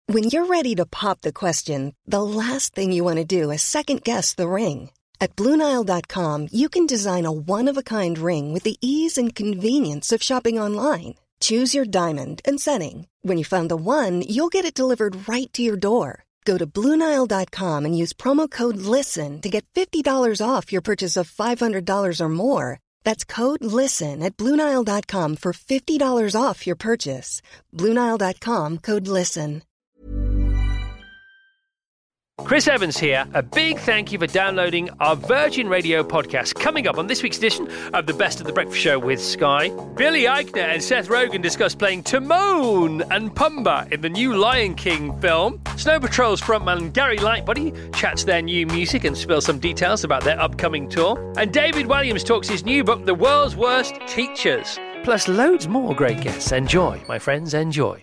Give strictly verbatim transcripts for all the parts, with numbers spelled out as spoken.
When you're ready to pop the question, the last thing you want to do is second-guess the ring. At Blue Nile dot com, you can design a one-of-a-kind ring with the ease and convenience of shopping online. Choose your diamond and setting. When you find the one, you'll get it delivered right to your door. Go to Blue Nile dot com and use promo code LISTEN to get fifty dollars off your purchase of five hundred dollars or more. That's code LISTEN at Blue Nile dot com for fifty dollars off your purchase. Blue Nile dot com, code LISTEN. Chris Evans here. A big thank you for downloading our Virgin Radio podcast. Coming up on this week's edition of the Best of the Breakfast Show with Sky, Billy Eichner and Seth Rogen discuss playing Timon and Pumbaa in the new Lion King film. Snow Patrol's frontman Gary Lightbody chats their new music and spills some details about their upcoming tour. And David Williams talks his new book, The World's Worst Teachers. Plus loads more great guests. Enjoy, my friends, enjoy.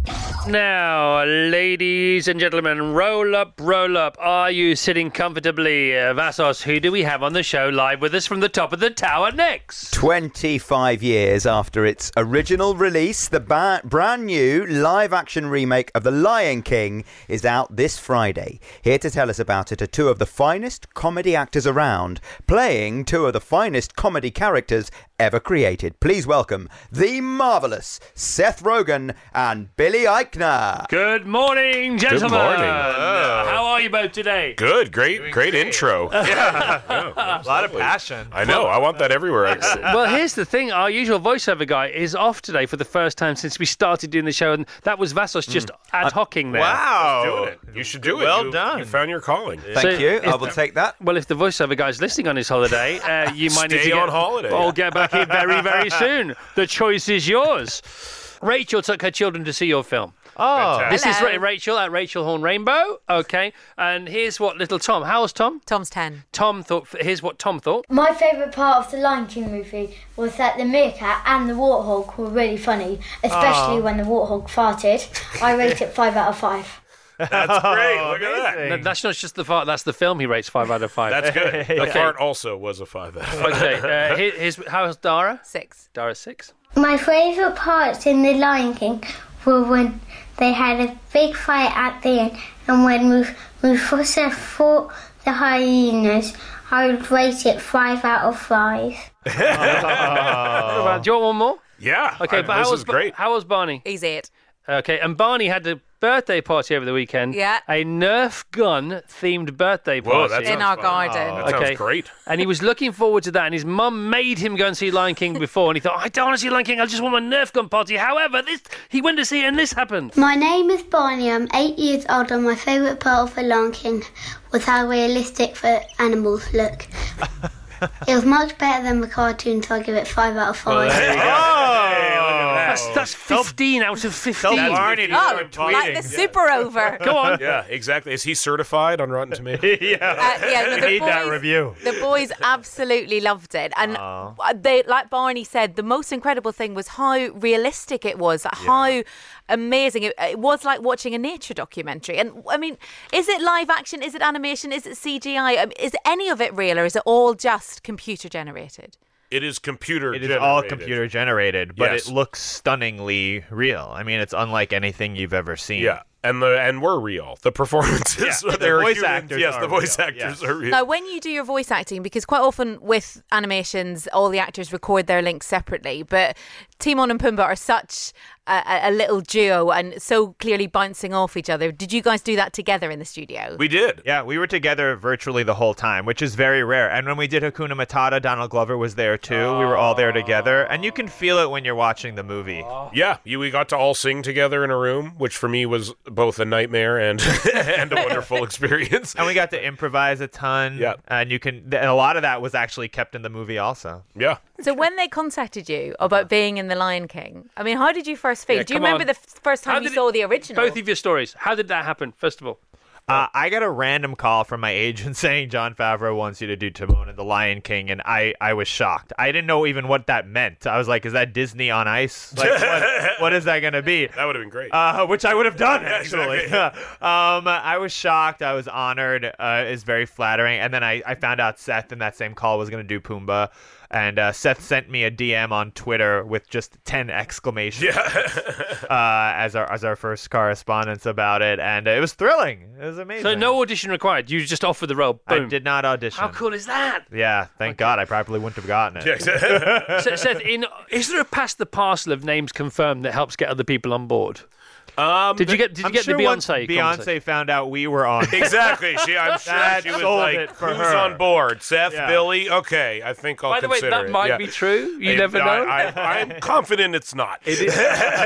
Now, ladies and gentlemen, roll up, roll up. Are you sitting comfortably? Uh, Vassos, who do we have on the show live with us from the top of the tower next? twenty-five years after its original release, the ba- brand new live-action remake of The Lion King is out this Friday. Here to tell us about it are two of the finest comedy actors around, playing two of the finest comedy characters ever created. Please welcome the marvellous Seth Rogen and Billy Eichner. Good morning, gentlemen. Good morning. Uh, how are you both today? Good, great, Doing great great. intro. Yeah, Yeah, a lot of passion. I know. I want that everywhere. Well, here's the thing. Our usual voiceover guy is off today for the first time since we started doing the show, and that was Vassos just mm. ad hocing there. Wow. Doing it. You should do it. Well you, done. You found your calling. Thank So you. if- I will take that. Well, if the voiceover guy's listening on his holiday, uh, you might need Stay to get on holiday. Or get back here very, very soon. The choice is yours. Rachel took her children to see your film. Oh, Fantastic. This is Hello. Ra- Rachel at Rachel Horn Rainbow. Okay, and here's what little Tom. How's Tom? Tom's ten. Tom thought. Here's what Tom thought. My favourite part of the Lion King movie was that the meerkat and the warthog were really funny, especially when the warthog farted. I rate it five out of five. That's great. Look at that. No, that's not just the fart. That's the film. He rates five out of five. That's good. The Okay. fart also was a five out of five. Okay. Uh, here, here's how's Dara? Six. Dara six. My favourite parts in the Lion King were when they had a big fight at the end, and when Muf- Mufasa fought the hyenas. I would rate it five out of five. What about- do you want one more? Yeah. Okay, I- but this how is was great. how was Barney? He's eight. Okay, and Barney had a birthday party over the weekend. Yeah. A Nerf gun themed birthday party. Whoa, that In sounds our fun. garden. That Okay. sounds great. And he was looking forward to that, and his mum made him go and see Lion King before, and he thought, I don't want to see Lion King, I just want my Nerf gun party. However, this he went to see it, and this happened. My name is Barney. I'm eight years old, and my favourite part of the Lion King was how realistic the animals look. It was much better than the cartoon, so I give it five out of five. There you go. Hey, look at that. That's, that's fifteen out of fifteen. Tell Barney to Oh, start tweeting. like the super over. Go on. Yeah, exactly. Is he certified on Rotten Tomatoes? yeah. Uh, yeah, no, the Need that boys- review. The boys absolutely loved it, and they, like Barney said, the most incredible thing was how realistic it was, how amazing it, it was, like watching a nature documentary. And I mean, is it live action? Is it animation? Is it C G I? I mean, is any of it real, or is it all just computer generated? It is computer It is generated. all computer generated, but Yes. it looks stunningly real. I mean, it's unlike anything you've ever seen. Yeah. And the and we're real. The performances, Yeah, the they're voice humans. actors Yes, are the voice real, actors yeah. are real. Now, when you do your voice acting, because quite often with animations, all the actors record their links separately, but Timon and Pumbaa are such a, a little duo and so clearly bouncing off each other. Did you guys do that together in the studio? We did. Yeah, we were together virtually the whole time, which is very rare. And when we did Hakuna Matata, Donald Glover was there too. We were all there together, and you can feel it when you're watching the movie. Yeah, you, we got to all sing together in a room, which for me was both a nightmare and and a wonderful experience. And we got to improvise a ton. Yeah. And you can, and a lot of that was actually kept in the movie also. Yeah. So when they contacted you about being in The Lion King, I mean, how did you first feel? Yeah, do you come remember on. the f- first How time you did saw it- the original? Both of your stories. How did that happen, first of all? Uh, I got a random call from my agent saying Jon Favreau wants you to do Timon and the Lion King, and I, I was shocked. I didn't know even what that meant. I was like, is that Disney on ice? Like, what, what is that going to be? That would have been great. Uh, which I would have done, Yeah, actually. exactly. um, I was shocked. I was honored. Uh, it's very flattering. And then I, I found out Seth in that same call was going to do Pumbaa. And uh, Seth sent me a D M on Twitter with just ten exclamations Yeah. uh, as our as our first correspondence about it, and it was thrilling. It was amazing. So no audition required. You just offered the role. I Boom. did not audition. How cool is that? Yeah, thank God. I probably wouldn't have gotten it. Yeah. So, Seth, in, is there a pass the parcel of names confirmed that helps get other people on board? Um, Did you get? Did you I'm get sure the once Beyonce? Beyonce conversation? found out we were on. Exactly. She, I'm sure That she was sold like, it for who's her. on board? Seth, Yeah. Billy? Okay, I think I'll By the way, consider that it. might Yeah. be true. You I- never I- know. I, I'm confident it's not. It is.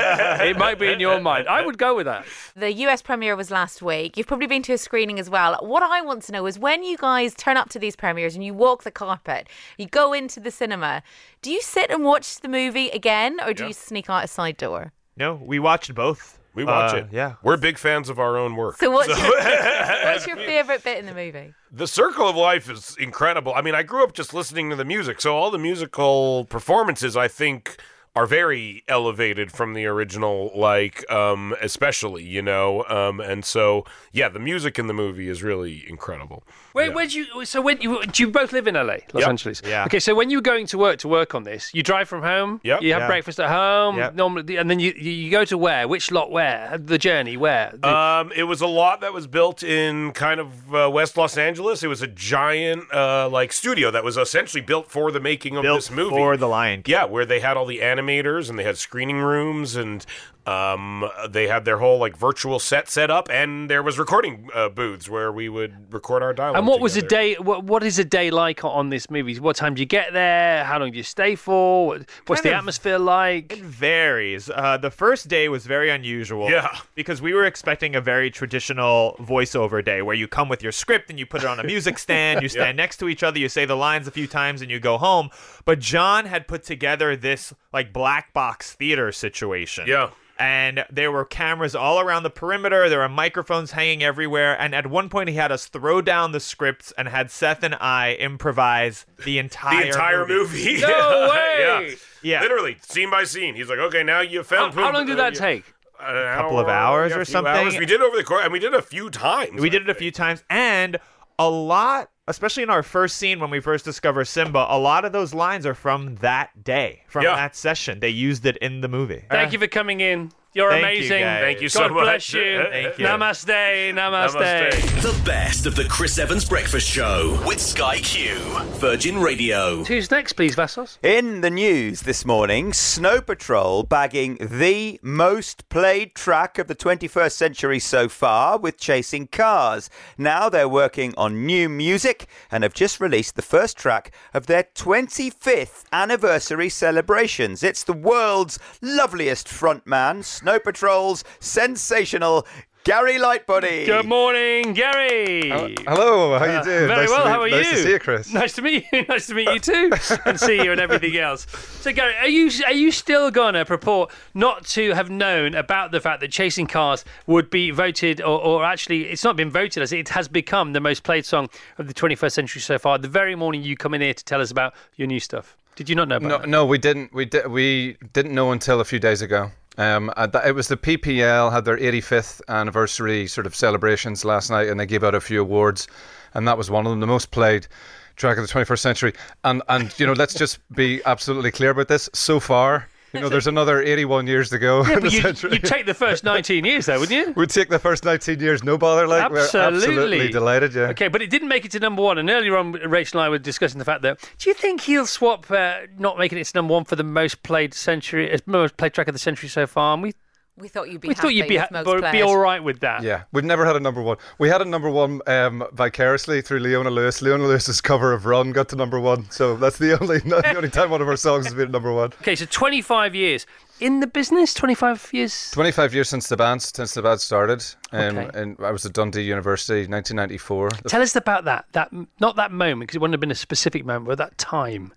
It might be in your mind. I would go with that. The U S premiere was last week. You've probably been to a screening as well. What I want to know is when you guys turn up to these premieres and you walk the carpet, you go into the cinema, do you sit and watch the movie again or do Yeah. you sneak out a side door? No, we watched both. We watch Uh, it. Yeah. We're big fans of our own work. So what's your, what's your favourite bit in the movie? The Circle of Life is incredible. I mean, I grew up just listening to the music, so all the musical performances, I think, are very elevated from the original, like, um, especially, you know, um, and so, yeah, the music in the movie is really incredible. Where, Yeah. where do you? So when you do you both live in L A, Los Yep. Angeles? Yeah. Okay, so when you were going to work to work on this, you drive from home. Yep. You have Yeah. breakfast at home. Yep. Normally, and then you you you go to where? Which lot? Where? The journey? Where? The- Um, it was a lot that was built in kind of uh, West Los Angeles. It was a giant, uh, like, studio that was essentially built for the making of Built this movie. for The Lion King. Yeah, where they had all the animators and they had screening rooms and um, they had their whole like virtual set set up, and there was recording uh, booths where we would record our dialogue. and what was a together. day? What, what is a day like on this movie? What time do you get there? How long do you stay for? What- What's Kind the of- atmosphere like? It varies. Uh, the first day was very unusual. Yeah. Because we were expecting a very traditional voiceover day where you come with your script and you put it on a music stand, you stand next to each other, you say the lines a few times, and you go home. But John had put together this like black box theater situation. Yeah. And there were cameras all around the perimeter. There were microphones hanging everywhere. And at one point, he had us throw down the scripts and had Seth and I improvise the entire The entire movie. No way! yeah. Yeah. Literally, scene by scene. He's like, okay, now you How, found. how long did that take? A Couple of hours or something. We did over the course, and we did it a few times. We I did it a think. few times, and a lot, especially in our first scene when we first discover Simba, a lot of those lines are from that day, from Yeah. that session. They used it in the movie. Thank you for coming in. You're Thank you, amazing. guys. Thank you so God much. bless you. Thank you. Namaste. Namaste. Namaste. The best of the Chris Evans Breakfast Show with Sky Q, Virgin Radio. Who's next, please, Vassos? In the news this morning, Snow Patrol bagging the most played track of the twenty-first century so far with Chasing Cars. Now they're working on new music and have just released the first track of their twenty-fifth anniversary celebrations. It's the world's loveliest frontman, Snow Patrol's sensational Gary Lightbody. Good morning, Gary. Hello, how you doing? Very nice well. To meet, How are nice you? to see you, Chris. Nice to meet you. Nice to meet you too, and see you and everything else. So, Gary, are you are you still gonna purport not to have known about the fact that Chasing Cars would be voted, or, or actually, it's not been voted as it has become the most played song of the twenty-first century so far? The very morning you come in here to tell us about your new stuff. Did you not know about No, that? no, we didn't. We did. We didn't know until a few days ago. Um, uh, that, it was the P P L had their eighty-fifth anniversary sort of celebrations last night, and they gave out a few awards, and that was one of them, the most played track of the twenty-first century. And and you know, let's just be absolutely clear about this. So far, you know, there's another eighty-one years to go Yeah, in the but you, century. you'd take the first nineteen years, though, wouldn't you? We'd take the first nineteen years, no bother. Like we're absolutely delighted. Yeah. Okay, but it didn't make it to number one. And earlier on, Rachel and I were discussing the fact that, do you think he'll swap uh, not making it to number one for the most played century, uh, most played track of the century so far? And we We thought you'd be we happy thought you'd be with ha- most be players. all right with that. Yeah, we've never had a number one. We had a number one um, vicariously through Leona Lewis. Leona Lewis's cover of "Run" got to number one, so that's the only the only time one of our songs has been at number one. Okay, so twenty-five years in the business. twenty-five years. Twenty-five years since the band since the band started, um, Okay. and I was at Dundee University, nineteen ninety-four. Tell us about that. That not that moment, because it wouldn't have been a specific moment, but that time.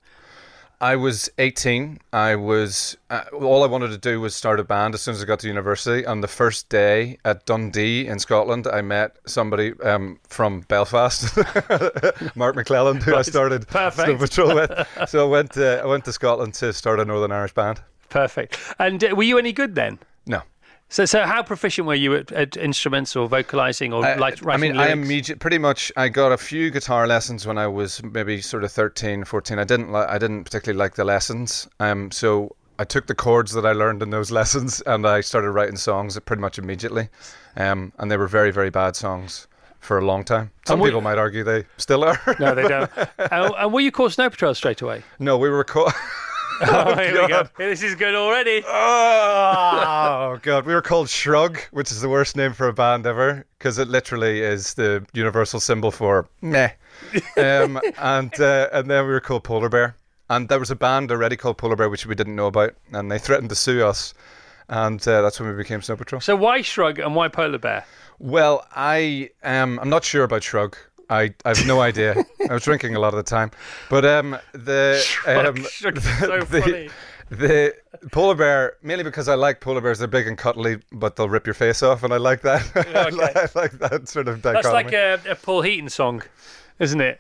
I was eighteen. I was uh, all I wanted to do was start a band as soon as I got to university. On the first day at Dundee in Scotland, I met somebody um, from Belfast, Mark McClellan, who I started Perfect. Snow Patrol with. So I went to, I went to Scotland to start a Northern Irish band. Perfect. And uh, were you any good then? No. So, so how proficient were you at, at instruments or vocalizing or I, like I writing mean, lyrics? I immediate, pretty much. I got a few guitar lessons when I was maybe sort of thirteen, fourteen. I didn't, li- I didn't particularly like the lessons. Um, so I took the chords that I learned in those lessons and I started writing songs pretty much immediately. Um, and they were very, very bad songs for a long time. Some we- people might argue they still are. No, they don't. and, and were you called Snow Patrol straight away? No, we were called. Oh, here we go. God. This is good already. Oh god, we were called Shrug, which is the worst name for a band ever, because it literally is the universal symbol for meh. Um, and uh, and then we were called Polar Bear, and there was a band already called Polar Bear which we didn't know about, and they threatened to sue us, and uh, that's when we became Snow Patrol. So why Shrug and why Polar Bear? Well, I um, I'm not sure about Shrug. I, I have no idea. I was drinking a lot of the time, but um, the Shrug, um, Shrug is the, so the, funny. the polar bear, mainly because I like polar bears. They're big and cuddly, but they'll rip your face off, and I like that. I, like, I like that sort of dichotomy. That's like a, a Paul Heaton song, isn't it?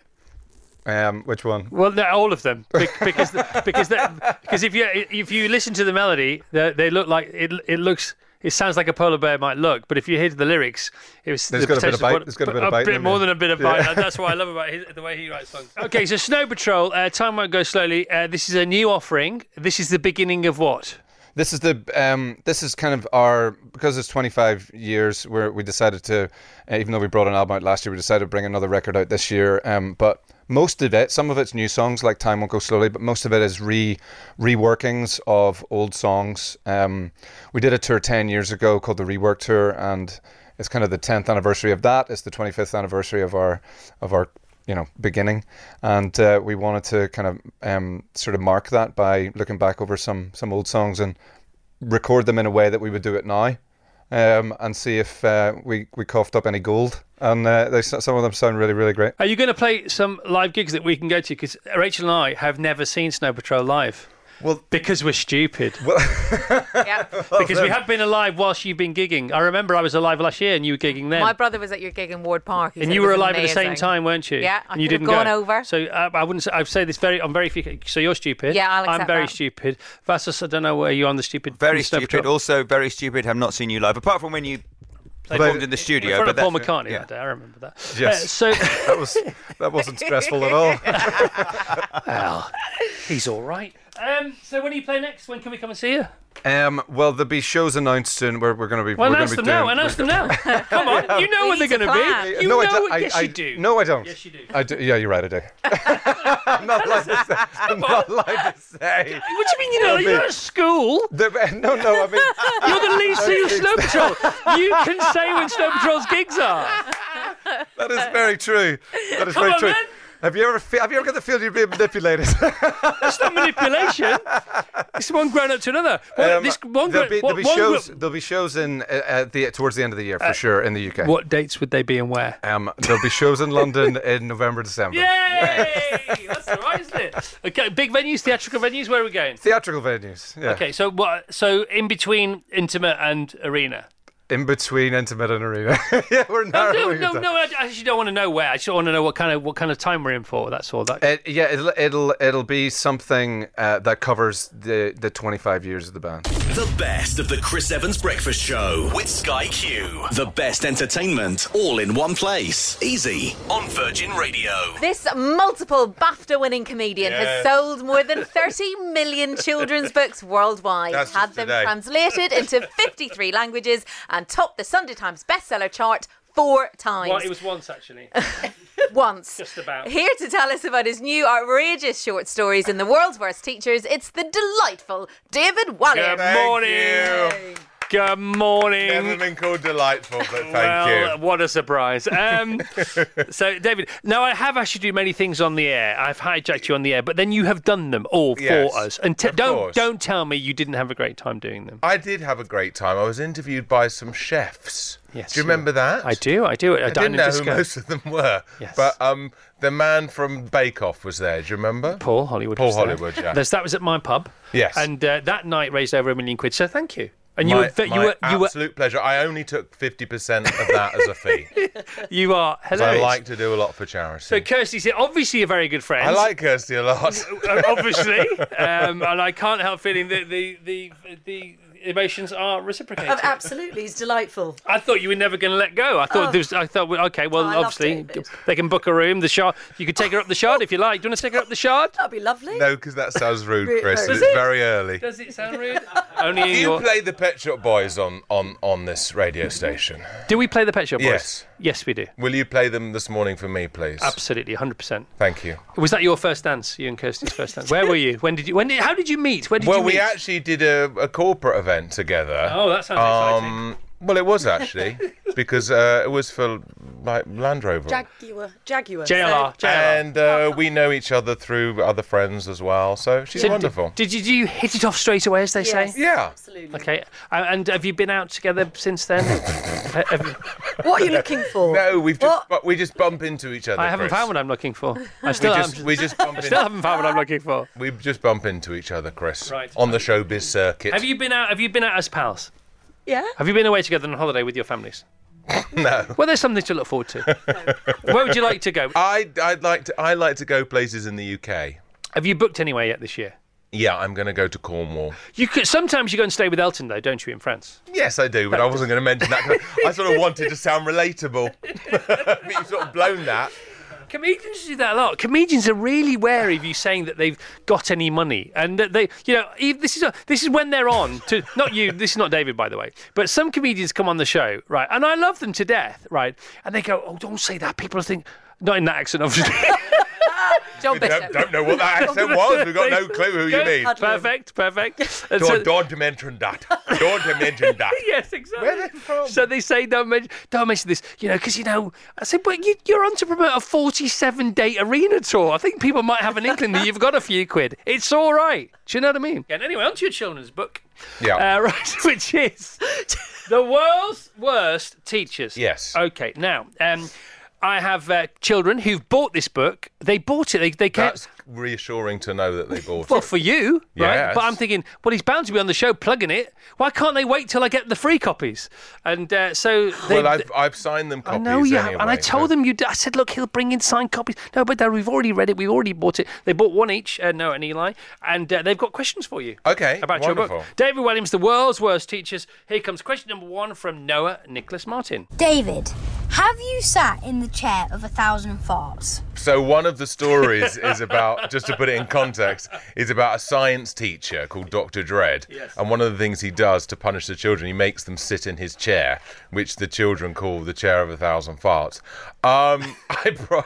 Um, which one? Well, no, all of them, Be- because the, because the, because if you if you listen to the melody, they, they look like it. It looks. It sounds like a polar bear might look, but if you hear the lyrics, it was There's the got a bit of potential bite. There's got a bit of bite in more there. than a bit of bite. And that's what I love about his, the way he writes songs. Okay, so Snow Patrol, uh, time won't go slowly. Uh, this is a new offering. This is the beginning of what? This is the um, this is kind of our, because it's twenty-five years. Where we decided to, uh, even though we brought an album out last year, we decided to bring another record out this year. Um, but most of it, some of it's new songs like Time Won't Go Slowly, but most of it is re reworkings of old songs. Um, we did a tour ten years ago called the Rework Tour, and it's kind of the tenth anniversary of that. It's the twenty-fifth anniversary of our of our you know beginning, and uh, we wanted to kind of um, sort of mark that by looking back over some some old songs and record them in a way that we would do it now, um, and see if uh, we we coughed up any gold. And uh, they, some of them sound really, really great. Are you going to play some live gigs that we can go to? Because Rachel and I have never seen Snow Patrol live. Well, because we're stupid. Well, Yeah. Because we have been alive whilst you've been gigging. I remember I was alive last year and you were gigging then. My brother was at your gig in Ward Park. He and said you it were was alive at the same amazing. time, weren't you? Yeah, I and you could have didn't gone go. over. So uh, I wouldn't. Say, I'd say this very. I'm very few. So you're stupid. Yeah, I'll I'm accept very that. stupid. Vassos, I don't know where you on the stupid. Very on the Snow stupid. Patrol. Also very stupid. Have not seen you live, apart from when you Played performed in the studio. in front but of Paul that's- McCartney yeah. that day. I remember that. Yes. Uh, so that was that wasn't stressful at all. well, he's all right. Um, so when do you play next? When can we come and see you? Um, well, there'll be shows announced soon. We're we're going to be. Well, we're announce gonna them be now. doing, Announce them now. Come on. You know We when they're need to going to plan. be. You no, I know. don't. I, yes, I, you do. No, I don't. Yes, you do. I do. Yeah, you're right. I do. I'm not allowed to say. I'm not allowed to say. What do you mean you know? I mean- You're at school. The, no, no. I mean, You're the lead singer of Snow Patrol. You can say when Snow Patrol's gigs are. that is very true. That is Come very on, true. man. Have you ever fe- have you ever got the feeling you're being manipulated? That's not manipulation. It's one grown up to another. Well, Um, this one there'll grown- be, what- there'll be one shows. gro- There'll be shows in uh, at the towards the end of the year for sure in the U K. What dates would they be and where? Um, there'll be shows in London in November, December. Yay! That's all right, isn't it? Okay, big venues, theatrical venues. Where are we going? Theatrical venues. Yeah. Okay, so what? So in between intimate and arena. In between intimate and arena. yeah, we're No, narrowing no, it no, down. no. I actually don't want to know where. I just want to know what kind of what kind of time we're in for. That's all. That. It, yeah, it'll it'll it'll be something uh, that covers the the twenty-five years of the band. The best of the Chris Evans Breakfast Show with Sky Q. The best entertainment all in one place. Easy on Virgin Radio. This multiple BAFTA-winning comedian has Yes. sold more than thirty million children's books worldwide, That's had just them today. translated into fifty-three languages, and topped the Sunday Times bestseller chart four times. Well, it was once actually. Once. Just about. Here to tell us about his new outrageous short stories in the world's worst teachers, it's the delightful David Walliams. Good morning. Good morning. Never been called delightful, but thank well, you. what a surprise. Um, so, David, now I have asked you to do many things on the air. I've hijacked you on the air, but then you have done them all Yes, for us. And t- of don't course. don't tell me you didn't have a great time doing them. I did have a great time. I was interviewed by some chefs. Yes, do you remember that? I do, I do. I didn't know who most of them were. Yes. But um, the man from Bake Off was there. Do you remember? Paul Hollywood. Paul was there. Hollywood, yeah. There's- that was at my pub. Yes. And uh, that night raised over a million quid. So thank you. And you my, were ve- my you were you were absolute pleasure. I only took fifty percent of that as a fee. you are 'Cause hilarious. I like to do a lot for charity. So Kirsty's obviously a very good friend. I like Kirsty a lot. Uh, obviously, um, and I can't help feeling the the the, the emotions are reciprocated. Oh, absolutely, he's delightful. I thought you were never going to let go. I thought Oh. there was, I thought, well, okay, well, Oh, I love obviously David. they can book a room. The Shard, you could take her up the Shard if you like. Do you want to take her up the Shard? That'd be lovely. No, because that sounds rude, Rude, Chris. very It's rude. very early. Does it sound rude? Only in Do you your. play the Pet Shop Boys on, on, on this radio station? Do we play the Pet Shop Boys? Yes. Yes, we do. Will you play them this morning for me, please? Absolutely, one hundred percent. Thank you. Was that your first dance? You and Kirsty's first dance? Where were you? When did you? When did? How did you meet? Where did Well, you meet? we actually did a, a corporate event together. Oh, that sounds exciting. Um, well, it was actually because uh, it was for like Land Rover. Jaguar. Jaguar. J L R. So- J L R. And uh, we know each other through other friends as well, so she's So wonderful. Did, did you do you hit it off straight away, as they Yes, say? Yeah. absolutely. Okay. Uh, and have you been out together since then? Ha- have you- What are you looking for? No, we've just What? but we just bump into each other. I haven't Chris. found what I'm looking for. I We still just haven't. we just bump I still in, haven't found what I'm looking for. we just bump into each other, Chris. Right. On the showbiz circuit. Have you been out? Have you been out as pals? Yeah. Have you been away together on holiday with your families? No. Well, there's something to look forward to. Where would you like to go? I I'd like to I like to go places in the U K. Have you booked anywhere yet this year? Yeah, I'm going to go to Cornwall. You could sometimes you go and stay with Elton though, don't you, in France? Yes, I do, but I wasn't going to mention that. 'cause I sort of wanted to sound relatable. But you've sort of blown that. Comedians do that a lot. Comedians are really wary of you saying that they've got any money, and that they, you know, e- this is a, this is when they're on to. Not you. This is not David, by the way. But some comedians come on the show, right, and I love them to death, right, and they go, "Oh, don't say that." People think, not in that accent, obviously. John We Bishop. don't, don't know what that accent was. We've got no clue who you mean. Perfect, perfect. And so- Don't, don't mention that. Don't mention that. Yes, exactly. Where are they from? So they say don't mention, don't mention this, you know, because you know. I said, but you, you're on to promote a forty-seven date arena tour. I think people might have an inkling that you've got a few quid. It's all right. Do you know what I mean? And anyway, on to your children's book. Yeah. Uh, right, which is The World's Worst Teachers. Yes. Okay. Now, um, I have uh, children who've bought this book. They bought it. They they can't. That's reassuring to know that they bought Well, it. for you, right? Yes. But I'm thinking, well, he's bound to be on the show plugging it. Why can't they wait till I get the free copies? And uh, so they. Well, I've, I've signed them I copies know you have, anyway, and I told so- them you. d- I said, look, he'll bring in signed copies. No, but we've already read it. We've already bought it. They bought one each, uh, Noah and Eli, and uh, they've got questions for you. Okay, about your wonderful. book. David Williams, The World's Worst Teachers. Here comes question number one from Noah Nicholas Martin. David, have you sat in the chair of a thousand farts? So one of the stories is about, just to put it in context, is about a science teacher called Doctor Dredd. Yes. And one of the things he does to punish the children, he makes them sit in his chair, which the children call the chair of a thousand farts. Um, I, pro-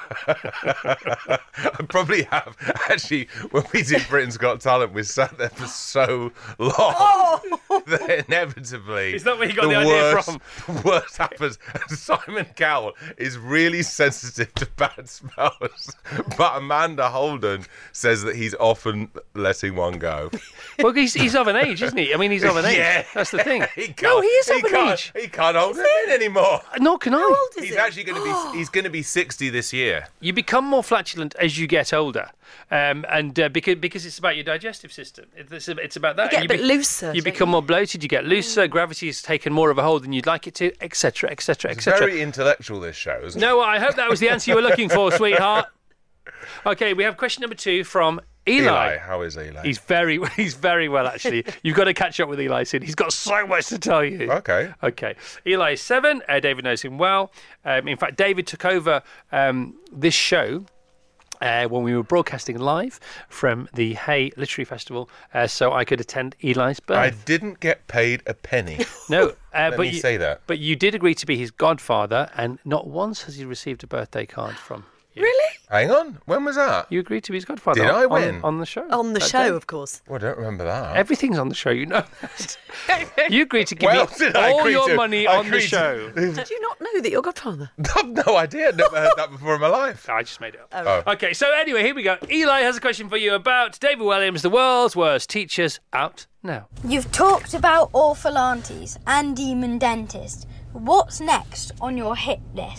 I probably have. Actually, when we did Britain's Got Talent, we sat there for so long that inevitably Is that where you got the idea worst, from? The worst happens. And Simon Cowell is really sensitive to bad smells, but Amanda Holden says that he's often letting one go. Well, he's, he's of an age, isn't he? I mean, he's of an age. Yeah. That's the thing. He can't, No, he is of an can't, age. He can't hold it in anymore. Nor can I. He's actually going to be. He's going to be sixty this year. You become more flatulent as you get older, um, and uh, because because it's about your digestive system. It's, it's about that. You get a You bit looser, You don't become you? more bloated. You get looser. Gravity has taken more of a hold than you'd like it to, et cetera, et cetera, et It's cetera. very intellectual, this show, isn't No, I hope that was the answer you were looking for, sweetheart. Okay, we have question number two from it? Eli. Eli, how is Eli? He's very, he's very well actually. You've got to catch up with Eli soon. He's got so much to tell you. Okay. Okay. Eli is seven. Uh, David knows him well. Um, in fact, David took over um, this show uh, when we were broadcasting live from the Hay Literary Festival, uh, so I could attend Eli's birth. I didn't get paid a penny. No, uh, Let but me you, say that. But you did agree to be his godfather, and not once has he received a birthday card from you. Really? Hang on. When was that? You agreed to be his godfather. Did on, I win? on, on the show? On the That show, day. of course. Well, I don't remember that. Everything's on the show, you know. You agreed to give Well, me did I all agree your to? money I on the agreed to- show. Did you not know that you're godfather? I've no idea. I've never heard that before in my life. I just made it up. Oh. Okay, so anyway, here we go. Eli has a question for you about David Williams, The World's Worst Teachers, out now. You've talked about awful aunties and demon dentist. What's next on your hit list?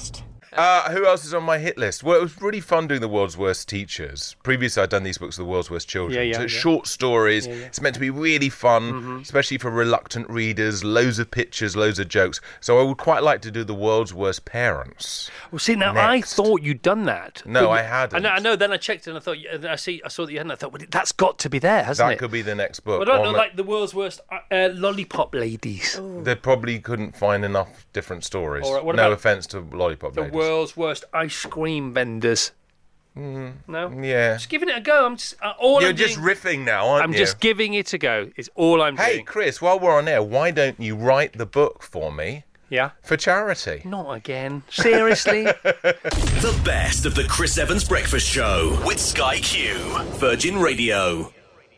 Uh, who else is on my hit list? Well, it was really fun doing the world's worst teachers. Previously, I'd done these books, The World's Worst Children. Yeah, yeah, so it's yeah. short stories. Yeah, yeah. It's meant to be really fun, Mm-hmm. especially for reluctant readers. Loads of pictures, loads of jokes. So I would quite like to do The World's Worst Parents. Well, see, now next. I thought you'd done that. No, But I you- hadn't. I know, I know. Then I checked and I thought, and I see, I saw that you hadn't. I thought, well, that's got to be there, hasn't That it? could be the next book. Well, I don't On know, the- like the world's worst uh, uh, lollipop ladies. They probably couldn't find enough different stories. All right, what no about offence to lollipop The ladies. world's worst ice cream vendors. Mm, No, yeah. just giving it a go. I'm just uh, all. You're I'm just doing, riffing now, aren't I'm you? just giving it a go. It's all I'm Hey, doing. Chris, while we're on air, why don't you write the book for me Yeah. for charity? Not again. Seriously. The best of the Chris Evans Breakfast Show with Sky Q. Virgin Radio.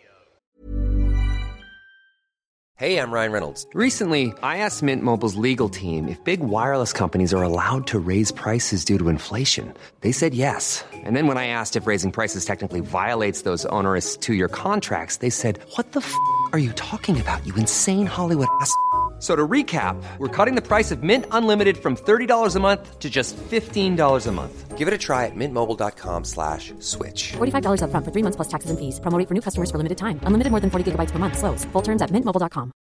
Hey, I'm Ryan Reynolds. Recently, I asked Mint Mobile's legal team if big wireless companies are allowed to raise prices due to inflation. They said yes. And then when I asked if raising prices technically violates those onerous two-year contracts, they said, "What the f*** are you talking about, you insane Hollywood ass?" So to recap, we're cutting the price of Mint Unlimited from thirty dollars a month to just fifteen dollars a month. Give it a try at mintmobile.com slash switch. forty-five dollars up front for three months plus taxes and fees. Promo rate for new customers for limited time. Unlimited more than forty gigabytes per month. Slows full terms at mint mobile dot com.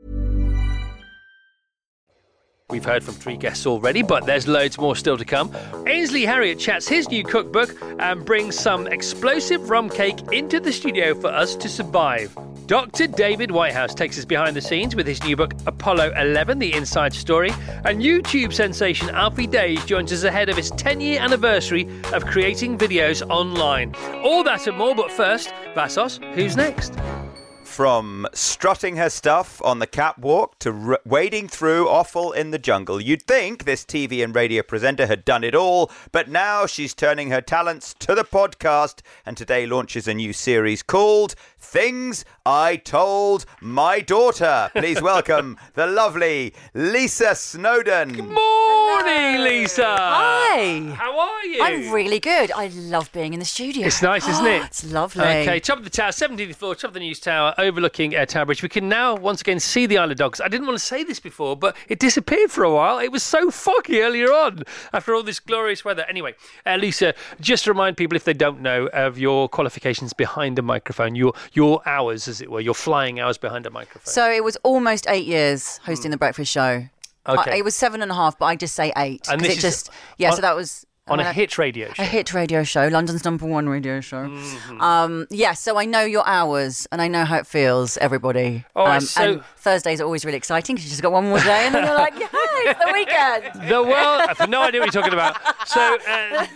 We've heard from three guests already, but there's loads more still to come. Ainsley Harriott chats his new cookbook and brings some explosive rum cake into the studio for us to survive. Doctor David Whitehouse takes us behind the scenes with his new book, Apollo eleven, The Inside Story. And YouTube sensation Alfie Days joins us ahead of his ten-year anniversary of creating videos online. All that and more, but first, Vassos, who's next? From strutting her stuff on the catwalk to r- wading through offal in the jungle, you'd think this T V and radio presenter had done it all, but now she's turning her talents to the podcast and today launches a new series called Things I Told My Daughter. Please welcome the lovely Lisa Snowdon. Good morning, Lisa. Hi. How are you? I'm really good. I love being in the studio. It's nice, isn't it? It's lovely. Okay, top of the tower, seventeenth floor, top of the news tower, overlooking uh, Tower Bridge. We can now once again see the Isle of Dogs. I didn't want to say this before, but it disappeared for a while. It was so foggy earlier on after all this glorious weather. Anyway, uh, Lisa, just to remind people, if they don't know, of your qualifications behind a microphone, your your hours, as it were, your flying hours behind a microphone. So it was almost eight years hosting the breakfast show. Okay. I, it was seven and a half, but I just say eight. And 'cause this it is just yeah. on- so that was on I a mean, hit radio show. A hit radio show, London's number one radio show. Mm-hmm. Um, yeah, so I know your hours and I know how it feels, everybody. All right, um, so- and Thursdays are always really exciting because you just got one more day and then you're like, yeah, it's the weekend. The world, I have no idea what you're talking about. So, uh,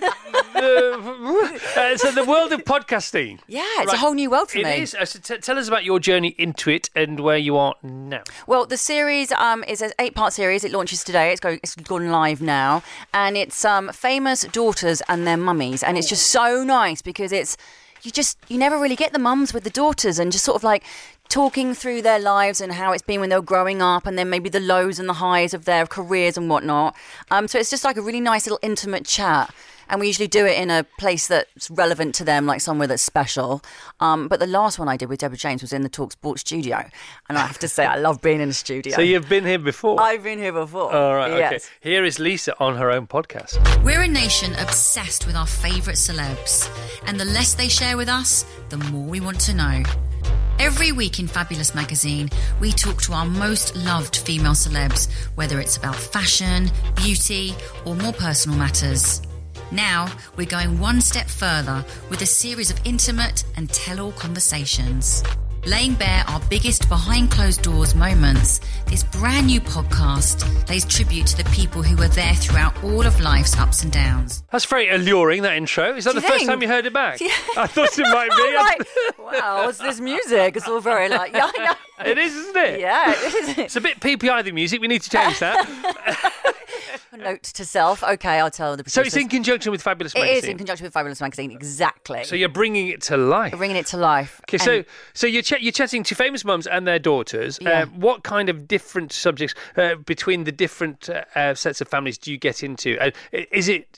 the, uh, so the world of podcasting. Yeah, it's a whole new world for It me. is. Uh, so t- tell us about your journey into it and where you are now. Well, the series um, is an eight-part series. It launches today. It's going. It's gone live now, and it's um, famous daughters and their mummies, and it's just so nice because it's you just you never really get the mums with the daughters, and just sort of like talking through their lives and how it's been when they were growing up, and then maybe the lows and the highs of their careers and whatnot. Um, so it's just like a really nice little intimate chat. And we usually do it in a place that's relevant to them, like somewhere that's special. Um, but the last one I did with Deborah James was in the Talk Sport studio. And I have to say, I love being in the studio. So you've been here before? I've been here before. All right, okay. Yes. Here is Lisa on her own podcast. We're a nation obsessed with our favourite celebs. And the less they share with us, the more we want to know. Every week in Fabulous magazine, we talk to our most loved female celebs, whether it's about fashion, beauty, or more personal matters. Now, we're going one step further with a series of intimate and tell-all conversations. Laying bare our biggest behind-closed-doors moments, this brand new podcast pays tribute to the people who were there throughout all of life's ups and downs. That's very alluring, that intro. Is that Do the you first think? time you heard it back? Yeah. I thought it might be. I'm like, wow, what's this music? It's all very like, yeah, I know. It is, isn't it? Yeah, it is. It's a bit P P I, the music. We need to change that. Note to self. Okay, I'll tell the So producers. it's in conjunction with Fabulous It Magazine? is in conjunction with Fabulous Magazine, exactly. So you're bringing it to life. We're bringing it to life. Okay, so And- so you're ch- you're chatting to famous mums and their daughters. Yeah. Uh, what kind of different subjects uh, between the different uh, uh, sets of families do you get into? Uh, is it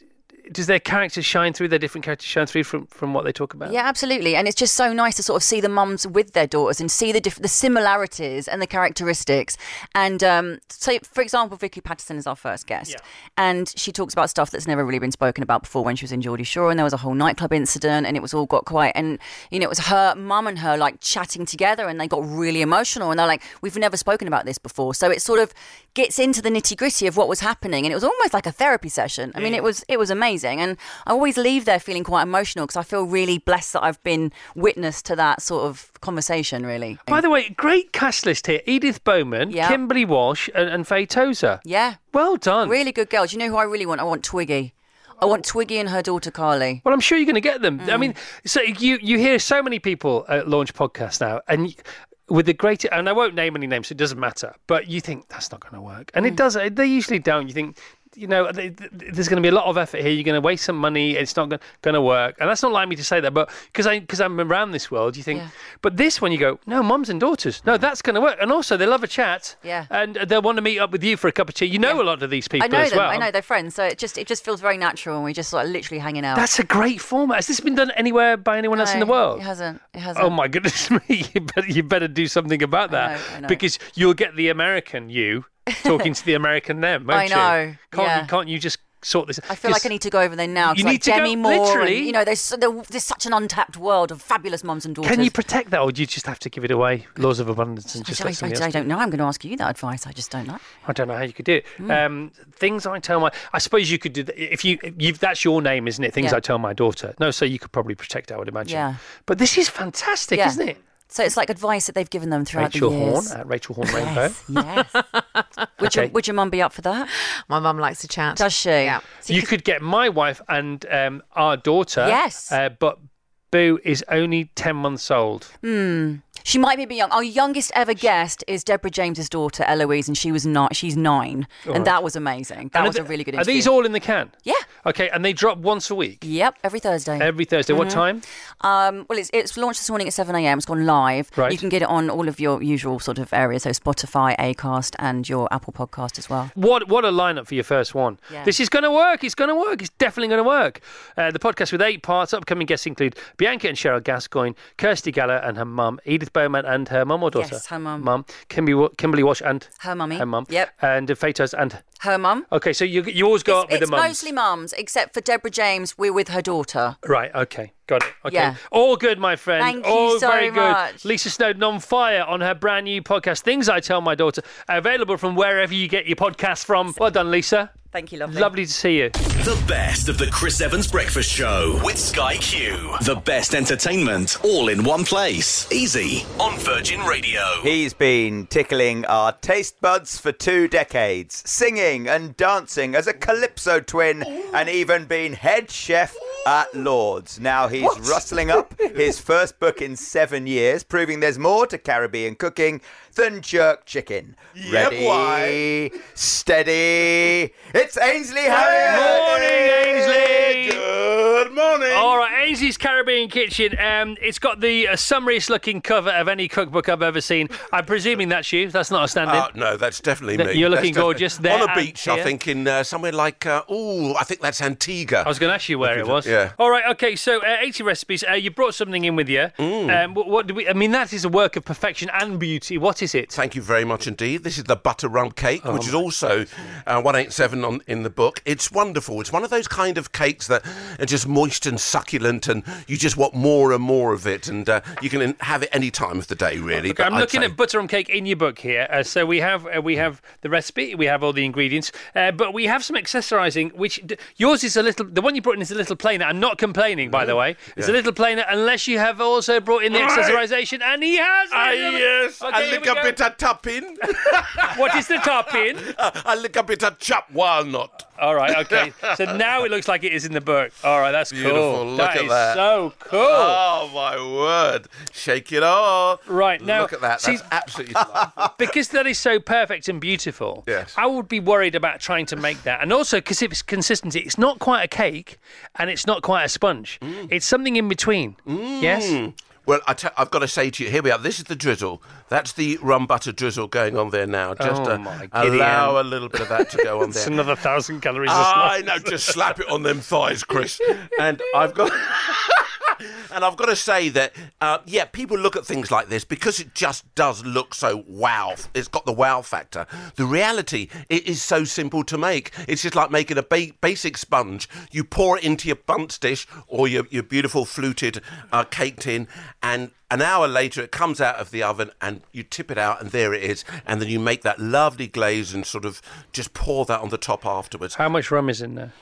does their characters shine through? Their different characters shine through from, from what they talk about. Yeah, absolutely. And it's just so nice to sort of see the mums with their daughters and see the diff- the similarities and the characteristics. And um, so, for example, Vicky Patterson is our first guest, Yeah. and she talks about stuff that's never really been spoken about before when she was in Geordie Shore, and there was a whole nightclub incident, and it was all got quite, and you know, it was her mum and her like chatting together, and they got really emotional, and they're like, we've never spoken about this before. So it sort of gets into the nitty gritty of what was happening, and it was almost like a therapy session. I mean, it was it was amazing, and I always leave there feeling quite emotional because I feel really blessed that I've been witness to that sort of conversation, really. By the way, great cast list here. Edith Bowman, Yeah. Kimberly Walsh, and, and Faye Tozer. Yeah. Well done. Really good girls. You know who I really want? I want Twiggy. I want Twiggy and her daughter Carly. Well, I'm sure you're going to get them. Mm. I mean, so you you hear so many people uh, launch podcasts now, and y- with the great, and I won't name any names, so it doesn't matter. But you think that's not going to work, and Mm. it does. They usually don't. You think, you know, they, th- there's going to be a lot of effort here. You're going to waste some money. It's not going to work, and that's not like me to say that, but because I because I'm around this world, you think. Yeah. But this one, you go, no, mums and daughters, no, that's going to work, and also they love a chat, Yeah. and they'll want to meet up with you for a cup of tea. You know a lot of these people I know as them. well. I know they're friends, so it just it just feels very natural, and we just sort of literally hanging out. That's a great format. Has this been done anywhere by anyone else in the No, world? It hasn't. It hasn't. Oh my goodness me! You better, you better do something about that, know, I know. because you'll get the American you talking to the American them, won't I you? know, Can't yeah. you? Can't you just sort this? I feel like I need to go over there now. 'cause You like need to go- Demi Moore, literally. and, you know, there's there, there's such an untapped world of fabulous mums and daughters. Can you protect that, or do you just have to give it away? Laws of abundance and just I, let I, somebody I else do it? don't know. I'm going to ask you that advice. I just don't know. I don't know how you could do it. Mm. Um, things I tell my, I suppose you could do that if you, you've, that's your name, isn't it? Things Yeah. I tell my daughter. No, so you could probably protect it, I would imagine. Yeah. But this is fantastic, Yeah. isn't it? So it's like advice that they've given them throughout Rachel the Horn years. at Rachel Horn Rainbow. Yes. Would, Okay. your, would your mum be up for that? My mum likes to chat. Does she? Yeah. You could get my wife and um, our daughter. Yes. Uh, but Boo is only ten months old. Hmm. She might be a bit young. Our youngest ever guest is Deborah James's daughter, Eloise, and she was not. She's nine, All and right. that was amazing. That And was are a really good Are interview. these all in the can? Yeah. Okay, and they drop once a week? Yep, every Thursday. Every Thursday. What Mhm. time? Um, well, it's, it's launched this morning at seven a.m. It's gone live. Right. You can get it on all of your usual sort of areas, so Spotify, Acast, and your Apple Podcast as well. What what a lineup for your first one. Yeah. This is going to work. It's going to work. It's definitely going to work. Uh, the podcast with eight parts. Upcoming guests include Bianca and Cheryl Gascoigne, Kirsty Geller and her mum, Edith Bowman and her mum or daughter? Yes, her mum. Mum. Kimberly, Wa- Kimberly Walsh and Her mummy. her mum. Yep. And uh, Faye Tozer and... Her mum. Okay, so you you always go up with It's the mums. mostly mums, except for Deborah James. We're with her daughter. Right, okay. Got it. Okay. Yeah. All good, my friend. Thank you All so very good. much. Lisa Snowden on fire on her brand new podcast, Things I Tell My Daughter, available from wherever you get your podcasts from. Well done, Lisa. Thank you, lovely. Lovely to see you. The best of the Chris Evans Breakfast Show with Sky Q. The best entertainment all in one place. Easy on Virgin Radio. He's been tickling our taste buds for two decades, singing and dancing as a Calypso twin, and even been head chef at Lord's. Now he's What? rustling up his first book in seven years, proving there's more to Caribbean cooking than jerk chicken. Yeah, Ready, steady, it's Ainsley Harriott! Morning, Ainsley. Good morning. All right, Ainsley's Caribbean Kitchen. Um, it's got the uh, summariest looking cover of any cookbook I've ever seen. I'm presuming that's you. That's not a stand-in. Uh, no, that's definitely Th- me. you're That's looking definitely- gorgeous there On a and beach, I here. think, in uh, somewhere like, uh, oh, I think that's Antigua. I was going to ask you where it was. Yeah. All right. Okay. So, uh, eighty recipes. Uh, you brought something in with you. Mm. Um, what, what do we? I mean, that is a work of perfection and beauty. What is it? Thank you very much indeed. This is the butter rum cake, Oh which is also uh, one eighty-seven on, in the book. It's wonderful. It's one of those kind of cakes that are just moist and succulent, and you just want more and more of it, and uh, you can have it any time of the day, really. Okay, but I'm I'd looking say- at butterrum cake in your book here. Uh, so we have uh, we have the recipe, we have all the ingredients, uh, but we have some accessorising. Which d- yours is a little. The one you brought in is a little plainer. I'm not complaining, by the way. It's a Yeah. little plainer, unless you have also brought in the Right. accessorisation, and he has. Ah, it. yes, Okay, a here we little go. bit of topping. What is the topping? Uh, a little bit of chopped walnut. All right, okay. So now it looks like it is in the book. All right, that's Beautiful. cool. Look That at is that. so cool. Oh, my word. Shake it off. Right, now... Look at that. That's see, absolutely delightful. because that is so perfect and beautiful, Yes. I would be worried about trying to make that. And also, because it's consistency, it's not quite a cake and it's not quite a sponge. It's something in between. Yes? Well, I t- I've got to say to you, here we are. This is the drizzle. That's the rum butter drizzle going on there now. Just Oh, uh, my allow Gideon. a little bit of that to go on It's there. another thousand calories. a I slice. know, just slap it on them thighs, Chris. And I've got... And I've got to say that, uh, yeah, people look at things like this because it just does look so wow. It's got the wow factor. The reality, it is so simple to make. It's just like making a ba- basic sponge. You pour it into your bundt dish or your, your beautiful fluted uh, cake tin, and an hour later it comes out of the oven and you tip it out and there it is. And then you make that lovely glaze and sort of just pour that on the top afterwards. How much rum is in there?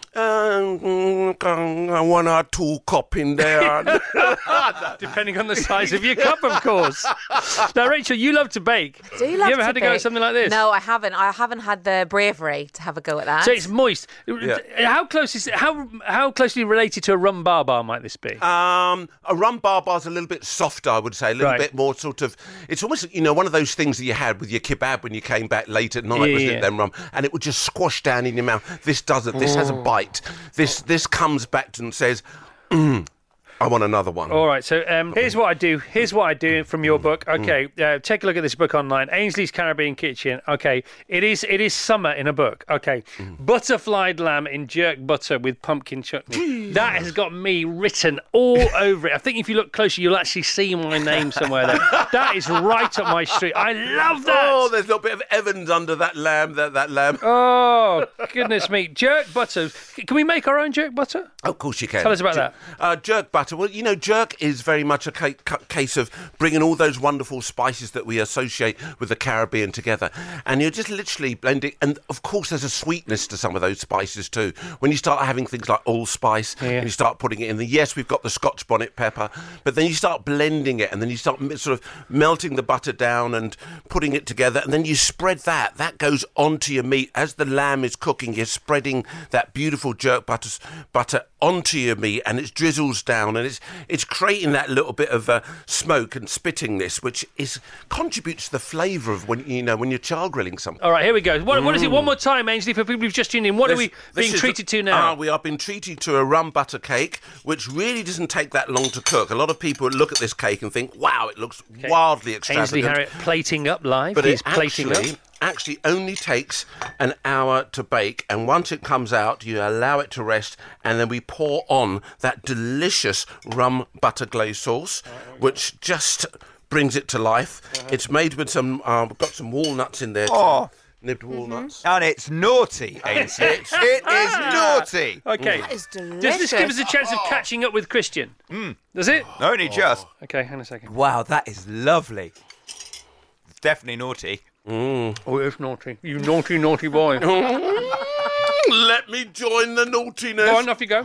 Um, one or two cup in there. Depending on the size of your cup, of course. Now, Rachel, you love to bake. Do you love you ever to had to go at bake? something like this? No, I haven't. I haven't had the bravery to have a go at that. So it's moist. Yeah. How close is how how closely related to a rum bar bar might this be? Um, a rum bar bar's a little bit softer, I would say, a little Right. bit more sort of. It's almost, you know, one of those things that you had with your kebab when you came back late at night, Yeah, wasn't yeah. it? Then rum, and it would just squash down in your mouth. This doesn't. This has a Oh. bite. This this comes back and says, mm, "I want another one." All right, so um, here's what I do. Here's what I do from your book. Okay, uh, take a look at this book online. Ainsley's Caribbean Kitchen. Okay, it is it is summer in a book. Okay, butterflied lamb in jerk butter with pumpkin chutney. That has got me written all over it. I think if you look closer, you'll actually see my name somewhere there. That is right up my street. I love that. Oh, there's a little bit of Evans under that lamb. That that lamb. Oh, goodness me. Jerk butter. Can we make our own jerk butter? Of course you can. Tell us about Jer- that. Uh, jerk butter. Well, you know, jerk is very much a ca- ca- case of bringing all those wonderful spices that we associate with the Caribbean together. And you're just literally blending. And, of course, there's a sweetness to some of those spices, too. When you start having things like allspice, Yeah. and you start putting it in the... Yes, we've got the Scotch bonnet pepper, but then you start blending it, and then you start m- sort of melting the butter down and putting it together, and then you spread that. That goes onto your meat. As the lamb is cooking, you're spreading that beautiful jerk butter, butter onto your meat, and it drizzles down, and it's it's creating that little bit of uh, smoke and spittingness, which is contributes to the flavour of when you know when you're char grilling something. All right, here we go. What, what is it? Mm. One more time, Ainsley, for people who've just tuned in. What are we This being is treated the- to now? Ah, we are being treated to a rum butter cake, which really doesn't take that long to cook. A lot of people look at this cake and think, wow, it looks wildly extravagant. Ainsley Harriott plating up live. But He's it plating actually, up. actually only takes an hour to bake, and once it comes out, you allow it to rest, and then we pour on that delicious rum butter glaze sauce, which just brings it to life. It's made with some, uh, we've got some walnuts in there too. Oh. Nibbed walnuts. And it's naughty, Ainsley. it is naughty. Okay. That is Does this give us a chance of catching up with Christian? Mm. Does it? Only just. Okay, hang on a second. Wow, that is lovely. It's definitely naughty. Mm. Oh, it's naughty. You naughty, naughty boy. Let me join the naughtiness. Go on, off you go.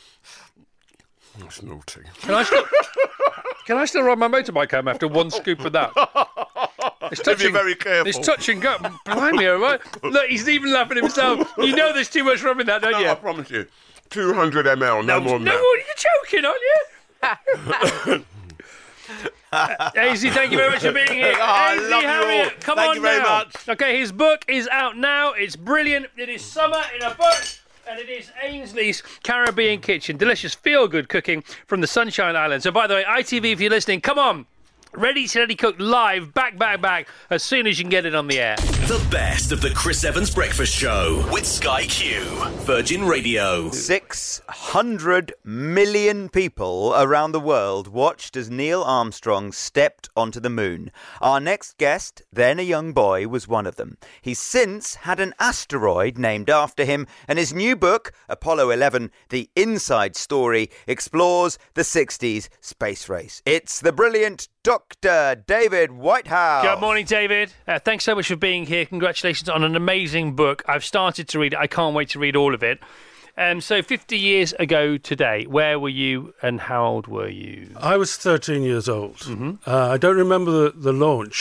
It's naughty. Can I still, can I still ride my motorbike home after one scoop of that? It's If you're touching, very careful. It's touch and go. Blimey, all right? Look, he's even laughing himself. You know there's too much rum in that, don't No, you? I promise you. two hundred milliliters, no, more than no, that. you're joking, aren't you? Ainsley, thank you very much for being here. Oh, I Ainsley love you Harriott, all. come Thank on you very now. much. Okay, his book is out now. It's brilliant. It is summer in a book. And it is Ainsley's Caribbean Kitchen. Delicious, feel-good cooking from the Sunshine Island. So, by the way, I T V, if you're listening, come on. Ready, steady, cook live, back, back, back, as soon as you can get it on the air. The best of the Chris Evans Breakfast Show with Sky Q, Virgin Radio. six hundred million people around the world watched as Neil Armstrong stepped onto the moon. Our next guest, then a young boy, was one of them. He's since had an asteroid named after him, and his new book, Apollo eleven, The Inside Story, explores the sixties space race. It's the brilliant Doctor David Whitehouse. Good morning, David. Uh, thanks so much for being here. Congratulations on an amazing book. I've started to read it. I can't wait to read all of it. Um, so fifty years ago today, where were you and how old were you? I was thirteen years old. Mm-hmm. Uh, I don't remember the, the launch.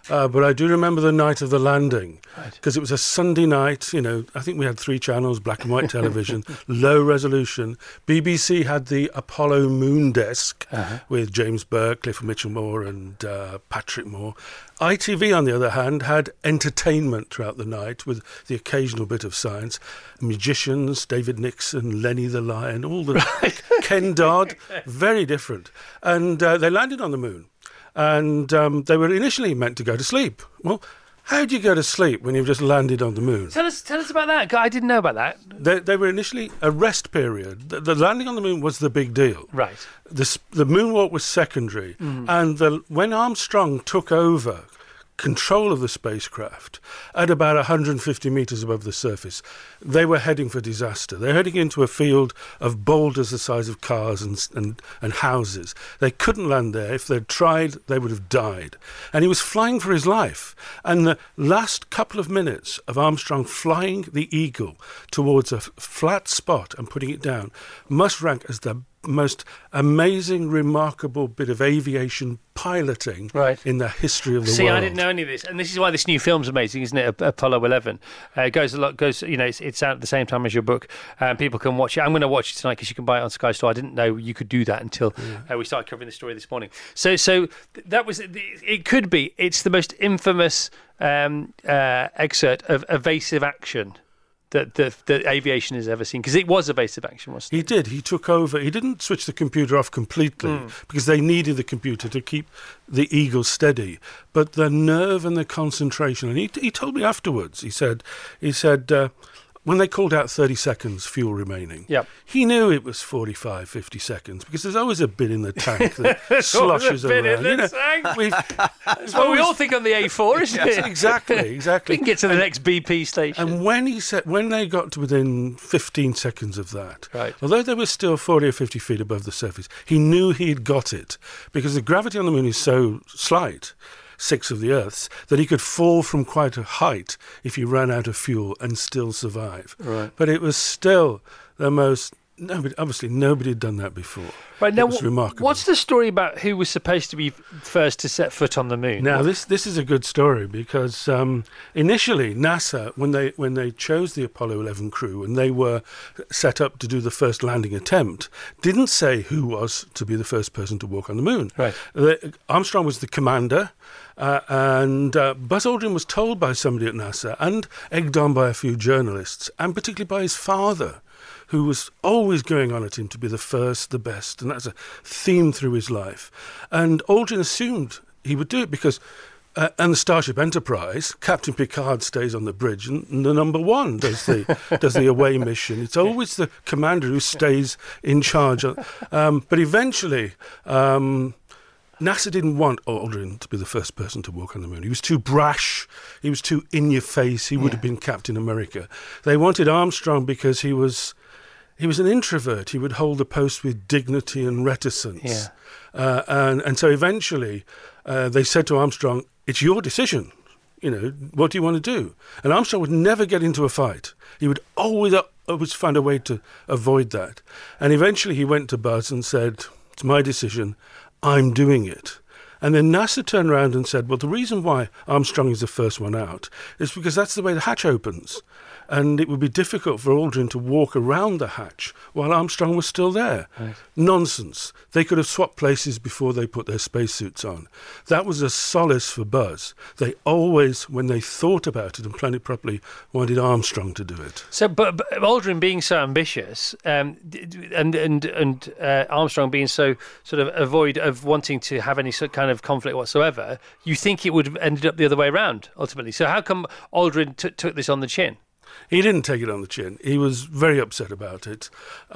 Uh, but I do remember the night of the landing, because right. it was a Sunday night. You know, I think we had three channels, black and white television, low resolution. B B C had the Apollo Moon Desk uh-huh. with James Burke, Clifford Mitchell Moore, and uh, Patrick Moore. I T V, on the other hand, had entertainment throughout the night with the occasional bit of science. Magicians, David Nixon, Lenny the Lion, all the Ken Dodd, very different. And uh, they landed on the moon. And um, they were initially meant to go to sleep. Well, how do you go to sleep when you've just landed on the moon? Tell us, tell us about that. I didn't know about that. They, they were initially a rest period. The, the landing on the moon was the big deal. Right. The, the moonwalk was secondary. Mm. And the, when Armstrong took over control of the spacecraft at about one hundred fifty metres above the surface, they were heading for disaster. They're heading into a field of boulders the size of cars and, and, and houses. They couldn't land there. If they'd tried, they would have died. And he was flying for his life. And the last couple of minutes of Armstrong flying the Eagle towards a f- flat spot and putting it down must rank as the most amazing, remarkable bit of aviation piloting right. in the history of the See, world. I didn't know any of this, and this is why this new film's amazing, isn't it? Apollo eleven uh, goes a lot. Goes, you know, it's, it's out at the same time as your book, and people can watch it. I'm going to watch it tonight because you can buy it on Sky Store. I didn't know you could do that until yeah. uh, we started covering the story this morning. So, so that was it. Could be. It's the most infamous um, uh, excerpt of evasive action that the, the aviation has ever seen, because it was evasive action, wasn't it? He did. He took over. He didn't switch the computer off completely mm. because they needed the computer to keep the Eagle steady. But the nerve and the concentration, and he, he told me afterwards, he said, he said, uh, when they called out thirty seconds fuel remaining, yep. he knew it was forty-five, fifty seconds, because there's always a bit in the tank that sloshes around. In the you know, tank. We've, That's what we all think on the A four, isn't yes, it? Exactly, exactly. We can get to the next B P station. And when he said, when they got to within fifteen seconds of that, right. although they were still forty or fifty feet above the surface, he knew he'd got it, because the gravity on the moon is so slight, six of the Earth's, that he could fall from quite a height if he ran out of fuel and still survive. Right. But it was still the most... Nobody, obviously, nobody had done that before. Right, now, it was remarkable. What's the story about who was supposed to be first to set foot on the moon? Now, this this is a good story, because um, initially NASA, when they when they chose the Apollo eleven crew and they were set up to do the first landing attempt, didn't say who was to be the first person to walk on the moon. Right. The, Armstrong was the commander. Uh, and uh, Buzz Aldrin was told by somebody at NASA, and egged on by a few journalists, and particularly by his father, who was always going on at him to be the first, the best, and that's a theme through his life. And Aldrin assumed he would do it because, uh, and the Starship Enterprise, Captain Picard stays on the bridge, and, and the number one does the does the away mission. It's always the commander who stays in charge. Um, but eventually... Um, NASA didn't want Aldrin to be the first person to walk on the moon. He was too brash. He was too in-your-face. He would yeah. have been Captain America. They wanted Armstrong because he was he was an introvert. He would hold the post with dignity and reticence. Yeah. Uh, and, and so eventually uh, they said to Armstrong, it's your decision. You know, what do you want to do? And Armstrong would never get into a fight. He would always, always find a way to avoid that. And eventually he went to Buzz and said, it's my decision. I'm doing it. And then NASA turned around and said, well, the reason why Armstrong is the first one out is because that's the way the hatch opens. And it would be difficult for Aldrin to walk around the hatch while Armstrong was still there. Right. Nonsense. They could have swapped places before they put their spacesuits on. That was a solace for Buzz. They always, when they thought about it and planned it properly, wanted Armstrong to do it. So, but, but Aldrin being so ambitious, um, and and and uh, Armstrong being so sort of avoid of wanting to have any sort of kind of conflict whatsoever, you think it would have ended up the other way around ultimately. So, how come Aldrin t- took this on the chin? He didn't take it on the chin. He was very upset about it.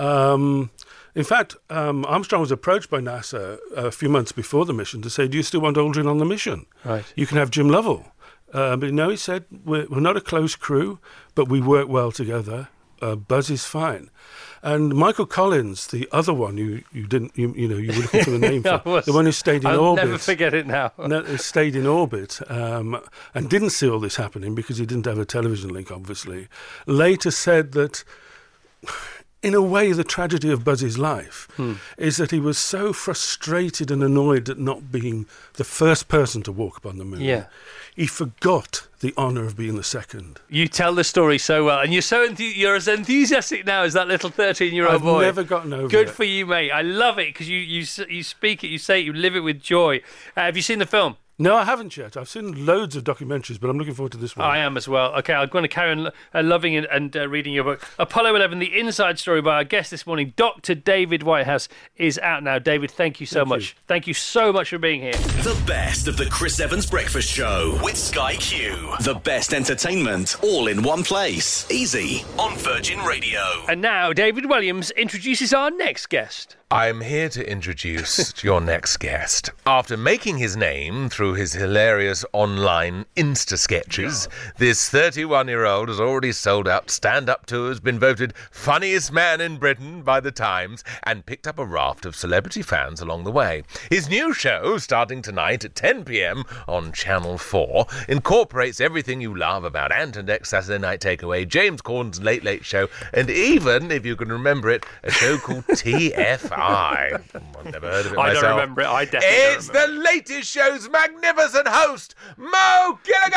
Um, in fact, um, Armstrong was approached by NASA a few months before the mission to say, do you still want Aldrin on the mission? Right. You can have Jim Lovell. Uh, but no, he said, we're, we're not a close crew, but we work well together. Uh, Buzz is fine. And Michael Collins, the other one, you, you didn't, you, you know, you were looking for the name for, was, the one who stayed in I'll orbit. I'll never forget it now. no, he stayed in orbit um, and didn't see all this happening because he didn't have a television link, obviously. Later said that in a way, the tragedy of Buzz's life Hmm. is that he was so frustrated and annoyed at not being the first person to walk upon the moon. Yeah. He forgot the honour of being the second. You tell the story so well, and you're so enthu- you're as enthusiastic now as that little thirteen-year-old I've boy. never gotten over Good it. for you, mate. I love it because you, you s- you speak it, you say it, you live it with joy. Uh, have you seen the film? No, I haven't yet. I've seen loads of documentaries, but I'm looking forward to this one. I am as well. Okay, I'm going to carry on lo- uh, loving it and uh, reading your book. Apollo eleven, the inside story by our guest this morning, Doctor David Whitehouse, is out now. David, thank you so Thank much. you. Thank you so much for being here. The best of the Chris Evans Breakfast Show with Sky Q. The best entertainment all in one place. Easy on Virgin Radio. And now, David Williams introduces our next guest. I'm here to introduce your next guest. After making his name through his hilarious online Insta sketches, this thirty-one-year-old has already sold out stand-up tours, been voted funniest man in Britain by The Times, and picked up a raft of celebrity fans along the way. His new show, starting tonight at ten p.m. on Channel four, incorporates everything you love about Ant and Dec's Saturday Night Takeaway, James Corden's Late Late Show, and even, if you can remember it, a show called T F I. I've never heard of it I myself. don't remember it. I definitely It's don't remember the latest show's magnificent host, Mo Gilligan!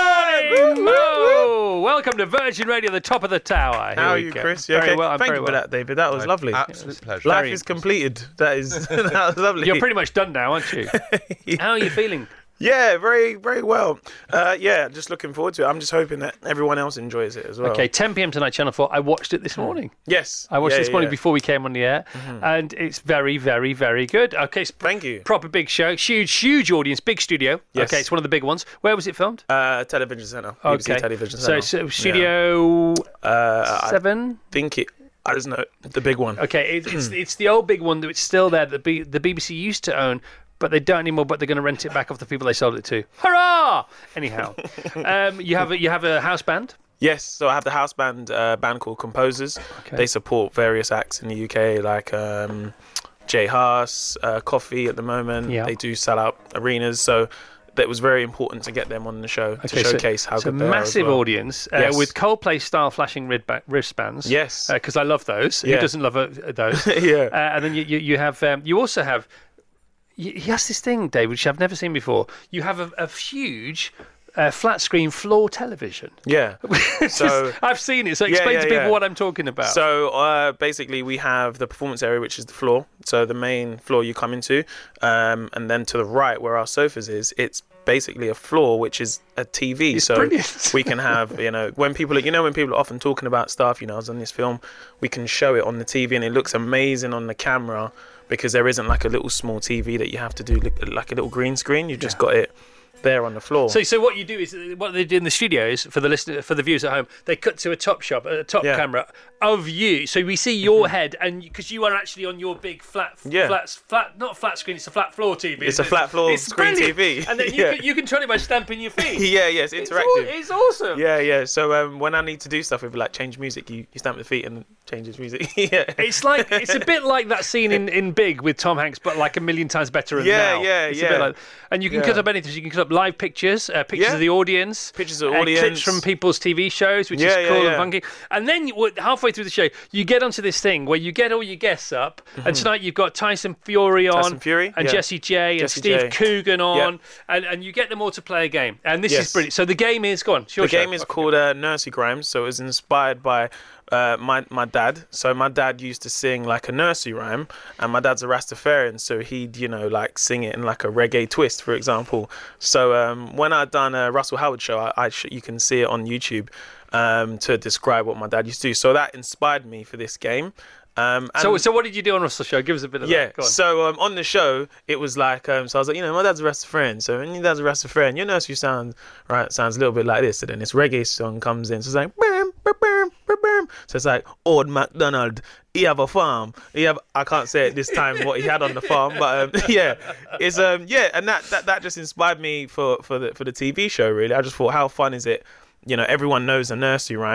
Good morning, Mo! Welcome to Virgin Radio, the top of the tower. Here How are we you, go. Chris? You Very okay? well. I'm Thank very you for well. that, David. That was lovely. Absolute pleasure. Life Very is completed. That is that was lovely. You're pretty much done now, aren't you? How are you feeling? Yeah, very, very well. Uh, yeah, just looking forward to it. I'm just hoping that everyone else enjoys it as well. Okay, ten p.m. tonight, Channel four. I watched it this morning. Yes. I watched Yeah, it this morning yeah. before we came on the air, Mhm. and it's very, very, very good. Okay, it's Thank you. proper big show, huge, huge audience, big studio. Yes. Okay, it's one of the big ones. Where was it filmed? Uh, Television Centre. B B C Okay, Television so, Centre. so studio uh, seven. I think it. I just know the big one. Okay, it, it's it's the old big one that's still there that B, the B B C used to own, but they don't anymore. But they're going to rent it back off the people they sold it to. Hurrah! Anyhow, um, you have a, you have a house band. Yes, so I have the house band, uh, band called Composers. Okay. They support various acts in the U K, like um, Jay Haas, uh, Coffee at the moment. Yeah. They do sell out arenas, so it was very important to get them on the show to Okay, so- showcase how so good they are as massive well. audience uh, Yes. with Coldplay-style flashing wristba- wristbands. Yes. because I love those. Who Yeah. doesn't love uh, those? Yeah. Uh, and then you you, you have um, you also have you, he has this thing, Dave, which I've never seen before. You have a, a huge. Uh, flat screen floor television. Yeah. It's So- just- I've seen it. So Yeah, explain yeah, to people yeah. what I'm talking about. So uh, basically, we have the performance area, which is the floor. So the main floor you come into, um, and then to the right, where our sofas is, it's basically a floor which is a T V. It's so brilliant. we can have, you know, when people, are, you know, when people are often talking about stuff, you know, I was on this film, we can show it on the T V, and it looks amazing on the camera because there isn't like a little small T V that you have to do like, like a little green screen. You've just got it there on the floor. So, so what you do is uh, what they do in the studios for the listener, for the viewers at home. They cut to a top shot, a top Yeah. camera of you, so we see your head, and because you are actually on your big flat, Yeah. flat, flat, not flat screen. It's a flat floor T V. It's a isn't it? flat floor It's screen brilliant. T V. and then you, Yeah. can, you control it by stamping your feet. yeah, yeah, it's It's interactive. aw- it's awesome. Yeah, yeah. So um, when I need to do stuff with like change music, you, you stamp the feet and it changes music. yeah. It's like it's a bit like that scene in, in Big with Tom Hanks, but like a million times better. And Yeah, now. yeah, It's a yeah. bit like, and you can Yeah. cut up anything. So you can cut up live pictures, uh, pictures Yeah. of the audience, Pictures of uh, audience. clips from people's T V shows, which Yeah, is yeah, cool yeah. and funky. And then you, well, halfway through the show, you get onto this thing where you get all your guests up, and tonight you've got Tyson Fury on, Mm-hmm. Tyson Fury, and yeah. Jessie J, and Jessie Steve J. Coogan on, Yeah. and, and you get them all to play a game. And this Yes. is brilliant. So the game is go on. it's your The show. game is called uh, Nursery Rhymes, so it was inspired by uh, my my dad. So my dad used to sing like a nursery rhyme, and my dad's a Rastafarian, so he'd you know like sing it in like a reggae twist, for example. So um, when I done a Russell Howard show, I, I sh- you can see it on YouTube um, to describe what my dad used to do. So that inspired me for this game. Um, So, and- so what did you do on Russell's show? Give us a bit of yeah, that. Go on. so um, on the show, it was like, um, so I was like, you know, my dad's a Rastafarian, so when your dad's a Rastafarian, your nursery sound, right, sounds a little bit like this, so then this reggae song comes in, so it's like, bam, bam, bam, bam, bam. So it's like, Old MacDonald, he have a farm, he have, I can't say it this time what he had on the farm, but um, yeah, it's, um, yeah, and that, that, that just inspired me for, for, the, for the T V show, really. I just thought, how fun is it? You know, everyone knows a nursery rhyme,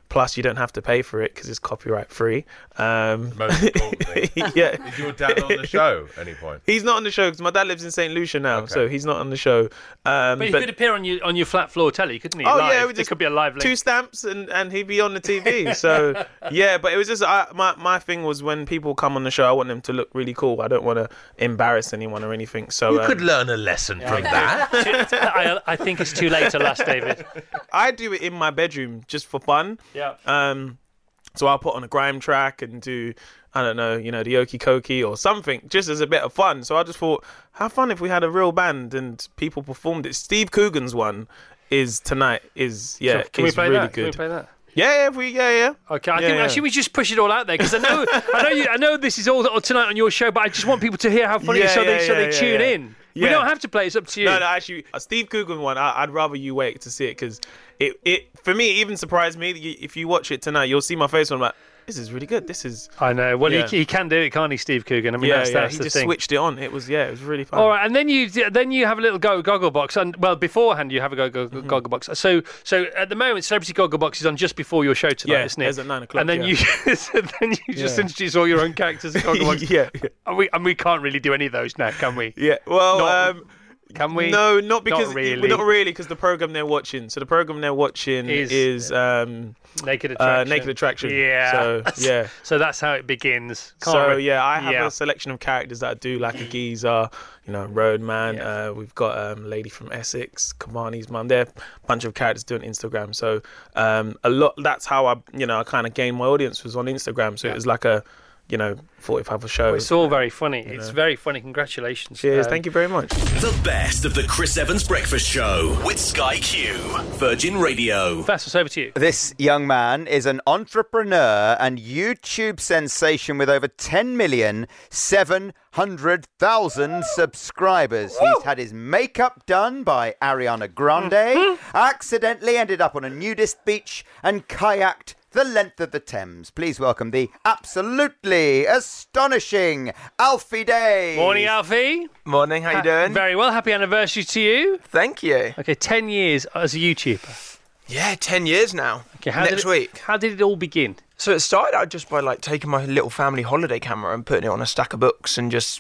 Plus, you don't have to pay for it because it's copyright free. Um, Most importantly. yeah. Is your dad on the show at any point? He's not on the show because my dad lives in Saint Lucia now, Okay. so he's not on the show. Um, But he could appear on your on your flat floor telly, couldn't he? Oh Live. yeah, we There just could be a live link. two stamps and, and he'd be on the T V. So yeah, but it was just I, my my thing was when people come on the show, I want them to look really cool. I don't want to embarrass anyone or anything. So You um, could learn a lesson from that. I, I think it's too late to last, David. I do it in my bedroom just for fun. Yeah. Um, so I'll put on a grime track and do, I don't know, you know, the Okie Kokie or something, just as a bit of fun. So I just thought, how fun if we had a real band and people performed it. Steve Coogan's one is tonight. Is yeah, So can we is play really that? good. Can we play that? Yeah, yeah, if we, yeah, yeah. Okay, I Yeah, think yeah. actually we just push it all out there because I know, I know, you, I know this is all tonight on your show, but I just want people to hear how funny it is so Yeah, they so yeah, they yeah, tune yeah. in. We Yeah. don't have to play; it's up to you. No, no, actually, a Steve Coogan one, I, I'd rather you wait to see it because it, it, for me, it even surprised me. If you watch it tonight, you'll see my face when I'm like, this is really good. This is. I know. Well, Yeah. he, he can do it, can't he, Steve Coogan? I mean, yeah, that's, yeah. that's he the just thing. switched it on. It was yeah, it was really fun. All right, and then you then you have a little go goggle box, and well, beforehand you have a go, go, Mm-hmm. goggle box. So so at the moment, Celebrity Goggle Box is on just before your show tonight, Yeah, isn't it? it's at nine o'clock, And then yeah. you so then you just Yeah. introduce all your own characters in Goggle Box. yeah, yeah. And we and we can't really do any of those now, can we? Yeah. Well, Not- um, can we? No, not because Not really. not really because the program they're watching. So the program they're watching Is- is, um, Naked uh, Attraction. Naked Attraction. Yeah. So yeah. So that's how it begins. Can't So re- yeah, I have yeah. a selection of characters that I do, like a geezer, you know, Roadman. Uh, we've got um, a lady from Essex, Kamani's mum. There, a bunch of characters doing Instagram. So um, a lot. That's how I, you know, I kind of gained my audience was on Instagram. So it was like a, you know, forty-five hour show. Well, it's all very funny. You It's know. very funny. Congratulations. Cheers. Um, Thank you very much. The best of the Chris Evans Breakfast Show with Sky Q, Virgin Radio. Vassos, over to you. This young man is an entrepreneur and YouTube sensation with over ten million seven hundred thousand subscribers. He's had his makeup done by Ariana Grande, accidentally ended up on a nudist beach and kayaked the length of the Thames. Please welcome the absolutely astonishing Alfie Day. Morning, Alfie. Morning, how you Ha- doing? Very well. Happy anniversary to you. Thank you. Okay, ten years as a YouTuber. Yeah, ten years now. Okay, how Next did it, week. How did it all begin? So it started out just by like taking my little family holiday camera and putting it on a stack of books and just,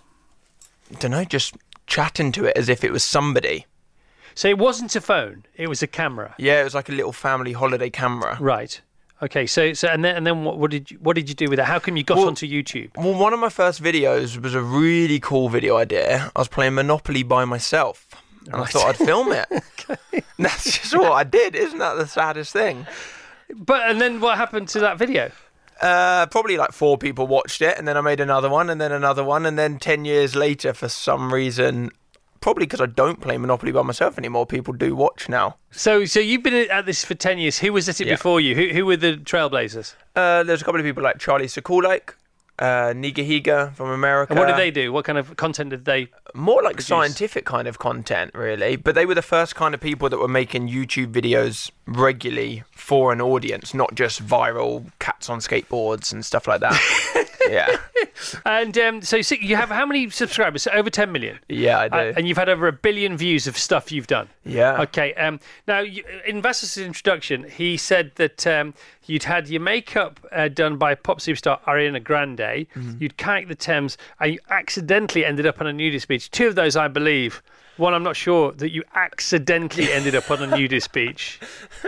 I don't know, just chatting to it as if it was somebody. So it wasn't a phone; it was a camera. Yeah, it was like a little family holiday camera. Right. Okay. So so and then and then what, what did you what did you do with it? How come you got Well- onto YouTube? Well, one of my first videos was a really cool video idea. I was playing Monopoly by myself. And I Right. thought I'd film it. That's just what I did. Isn't that the saddest thing? But and then what happened to that video? Uh, probably like four people watched it, and then I made another one, and then another one, and then ten years later, for some reason, probably because I don't play Monopoly by myself anymore, people do watch now. So so you've been at this for ten years. Who was at it Yeah. before you? Who who were the trailblazers? Uh, there's a couple of people like Charlie Sakulike, uh, Niga Higa from America. And what did they do? What kind of content did they? More like produce? scientific kind of content, really. But they were the first kind of people that were making YouTube videos regularly for an audience, not just viral cats on skateboards and stuff like that. Yeah. And um, so, so you have how many subscribers? So over ten million. Yeah, I do. Uh, and you've had over a billion views of stuff you've done. Yeah. Okay. Um, now, you, in Vassos' introduction, he said that um, you'd had your makeup uh, done by pop superstar Ariana Grande. Mm-hmm. You'd kayaked the Thames, and you accidentally ended up on a nudist beach. Two of those, I believe. One, I'm not sure that you accidentally ended up on a nudist beach.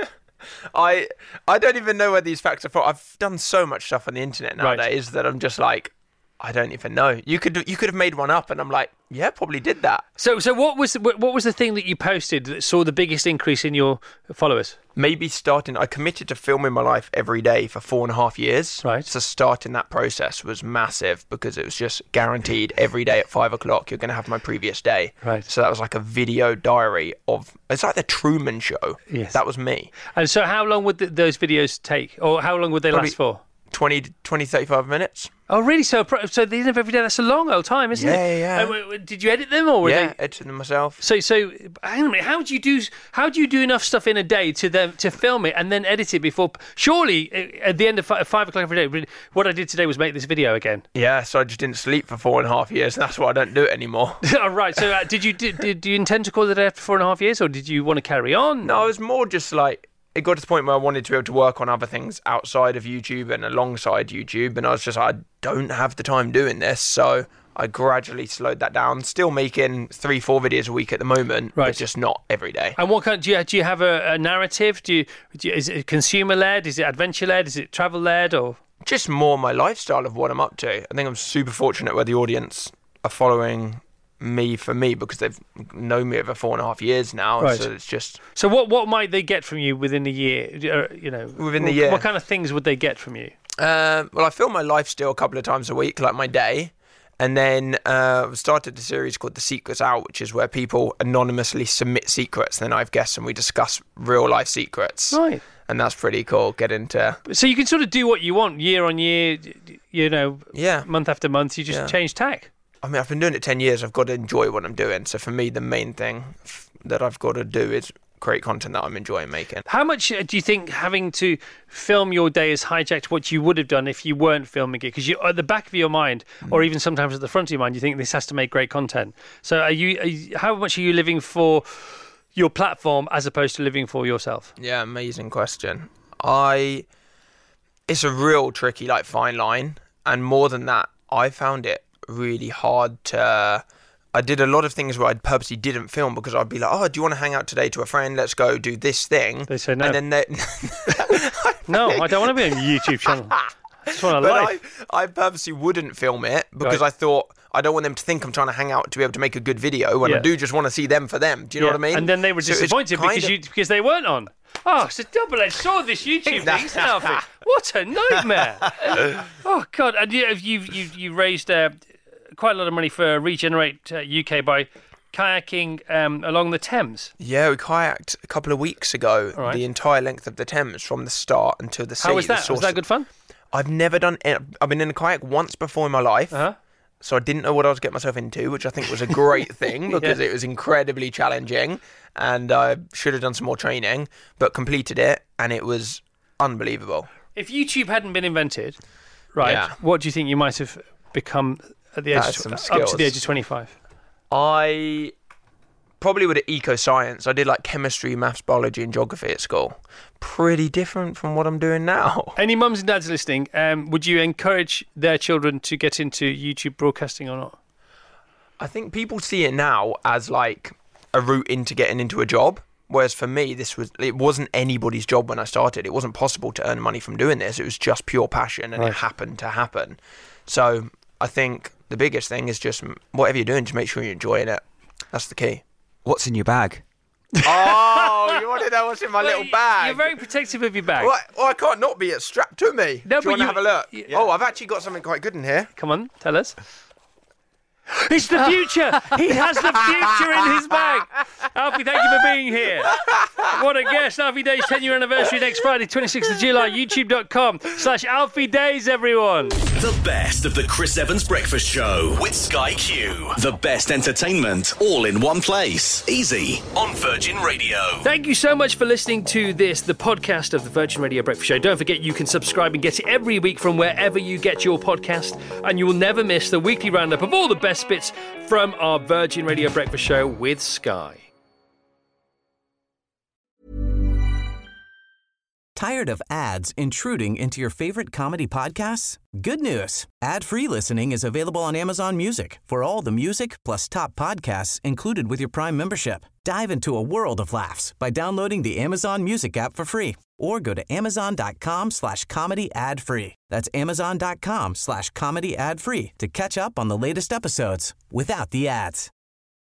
I I don't even know where these facts are from. I've done so much stuff on the internet Right. nowadays that I'm just like, I don't even know. You could you could have made one up, and I'm like, yeah, probably did that. So, so what was what was the thing that you posted that saw the biggest increase in your followers? Maybe starting, I committed to filming my life every day for four and a half years. Right. So starting that process was massive because it was just guaranteed every day at five o'clock you're going to have my previous day. Right. So that was like a video diary of, it's like the Truman Show. Yes. That was me. And so, how long would th those videos take, or how long would they Probably last for? twenty, twenty, thirty-five minutes. Oh, really? So, pro- so the end of every day, that's a long old time, isn't Yeah, it? yeah, yeah. Uh, w- w- did you edit them, or were Yeah, they? editing them myself. So, so hang on a minute. How do you do? How do you do enough stuff in a day to them to film it and then edit it before? Surely, uh, at the end of fi- five o'clock every day, what I did today was make this video again. Yeah, so I just didn't sleep for four and a half years, and that's why I don't do it anymore. Oh, right. So, uh, did you did, did do you intend to call it after four and a half years, or did you want to carry on? No, it was more just like, it got to the point where I wanted to be able to work on other things outside of YouTube and alongside YouTube, and I was just like, I don't have the time doing this, so I gradually slowed that down. Still making three, four videos a week at the moment, Right. but just not every day. And what kind do you do? You have a, a narrative? Do you, do you is it consumer led? Is it adventure led? Is it travel led? Or Just more my lifestyle of what I'm up to. I think I'm super fortunate where the audience are following me for me because they've known me over four and a half years now. Right. So it's just so what what might they get from you within a year? Uh, You know, Within the what, year. What kind of things would they get from you? Uh, well, I film my life still a couple of times a week, like my day. And then uh, I've started a series called The Secrets Out, which is where people anonymously submit secrets. Then I have guests and we discuss real life secrets. Right. And that's pretty cool. Get into. So you can sort of do what you want year on year, you know, yeah, month after month. You just Yeah. change tack. I mean, I've been doing it ten years. I've got to enjoy what I'm doing. So for me, the main thing f- that I've got to do is create content that I'm enjoying making. How much uh, do you think having to film your day has hijacked what you would have done if you weren't filming it? Because you, at the back of your mind, or even sometimes at the front of your mind, you think this has to make great content. So, are you? Are you how much are you living for your platform as opposed to living for yourself? Yeah, amazing question. I, it's a real tricky, like, fine line. And more than that, I found it really hard to. I did a lot of things where I purposely didn't film because I'd be like, oh, do you want to hang out today to a friend? Let's go do this thing. They say no. And then they, No, I don't want to be on your YouTube channel. I just want to but live. I, I purposely wouldn't film it because Right. I thought I don't want them to think I'm trying to hang out to be able to make a good video when I Yeah. do just want to see them for them. Do you know Yeah. what I mean? And then they were So it's disappointed kind because of- you because they weren't on. Oh, it's a double-edged sword, this YouTube thing, isn't it, Alfie? What a nightmare! Oh God! And you you you you raised uh, quite a lot of money for Regenerate uh, U K by kayaking um, along the Thames. Yeah, we kayaked a couple of weeks ago, All right. the entire length of the Thames from the start until the sea. How was the that? Was source that of- good fun? I've never done. It. I've been in a kayak once before in my life, uh-huh. so I didn't know what I was getting myself into, which I think was a great thing because Yeah. it was incredibly challenging, and I should have done some more training, but completed it, and it was unbelievable. If YouTube hadn't been invented, right? Yeah. What do you think you might have become at the age That's of, some up to skills. the age of twenty-five? I probably would have eco-science. I did like chemistry, maths, biology, and geography at school. Pretty different from what I'm doing now. Any mums and dads listening? Um, would you encourage their children to get into YouTube broadcasting or not? I think people see it now as like a route into getting into a job. Whereas for me, this was it wasn't anybody's job when I started. It wasn't possible to earn money from doing this. It was just pure passion, and Right. it happened to happen. So I think the biggest thing is just whatever you're doing, just make sure you're enjoying it. That's the key. What's in your bag? Oh, you want to know what's in my little bag? You're very protective of your bag. Well, I, well, I can't not be. It's strapped to me. No, Do you but want to you- have a look? y- Oh, I've actually got something quite good in here. Come on, tell us. It's the future. He has the future in his bag. Alfie, thank you for being here. What a guest. Alfie Day's ten-year anniversary next Friday, twenty-sixth of July. YouTube.com slash Alfie Days, everyone. The best of the Chris Evans Breakfast Show with Sky Q. The best entertainment all in one place. Easy on Virgin Radio. Thank you so much for listening to this, the podcast of the Virgin Radio Breakfast Show. Don't forget you can subscribe and get it every week from wherever you get your podcast, and you will never miss the weekly roundup of all the best bits from our Virgin Radio Breakfast Show with Sky. Tired of ads intruding into your favorite comedy podcasts? Good news. Ad-free listening is available on Amazon Music for all the music plus top podcasts included with your Prime membership. Dive into a world of laughs by downloading the Amazon Music app for free or go to amazon.com slash comedy ad free. That's amazon.com slash comedy ad free to catch up on the latest episodes without the ads.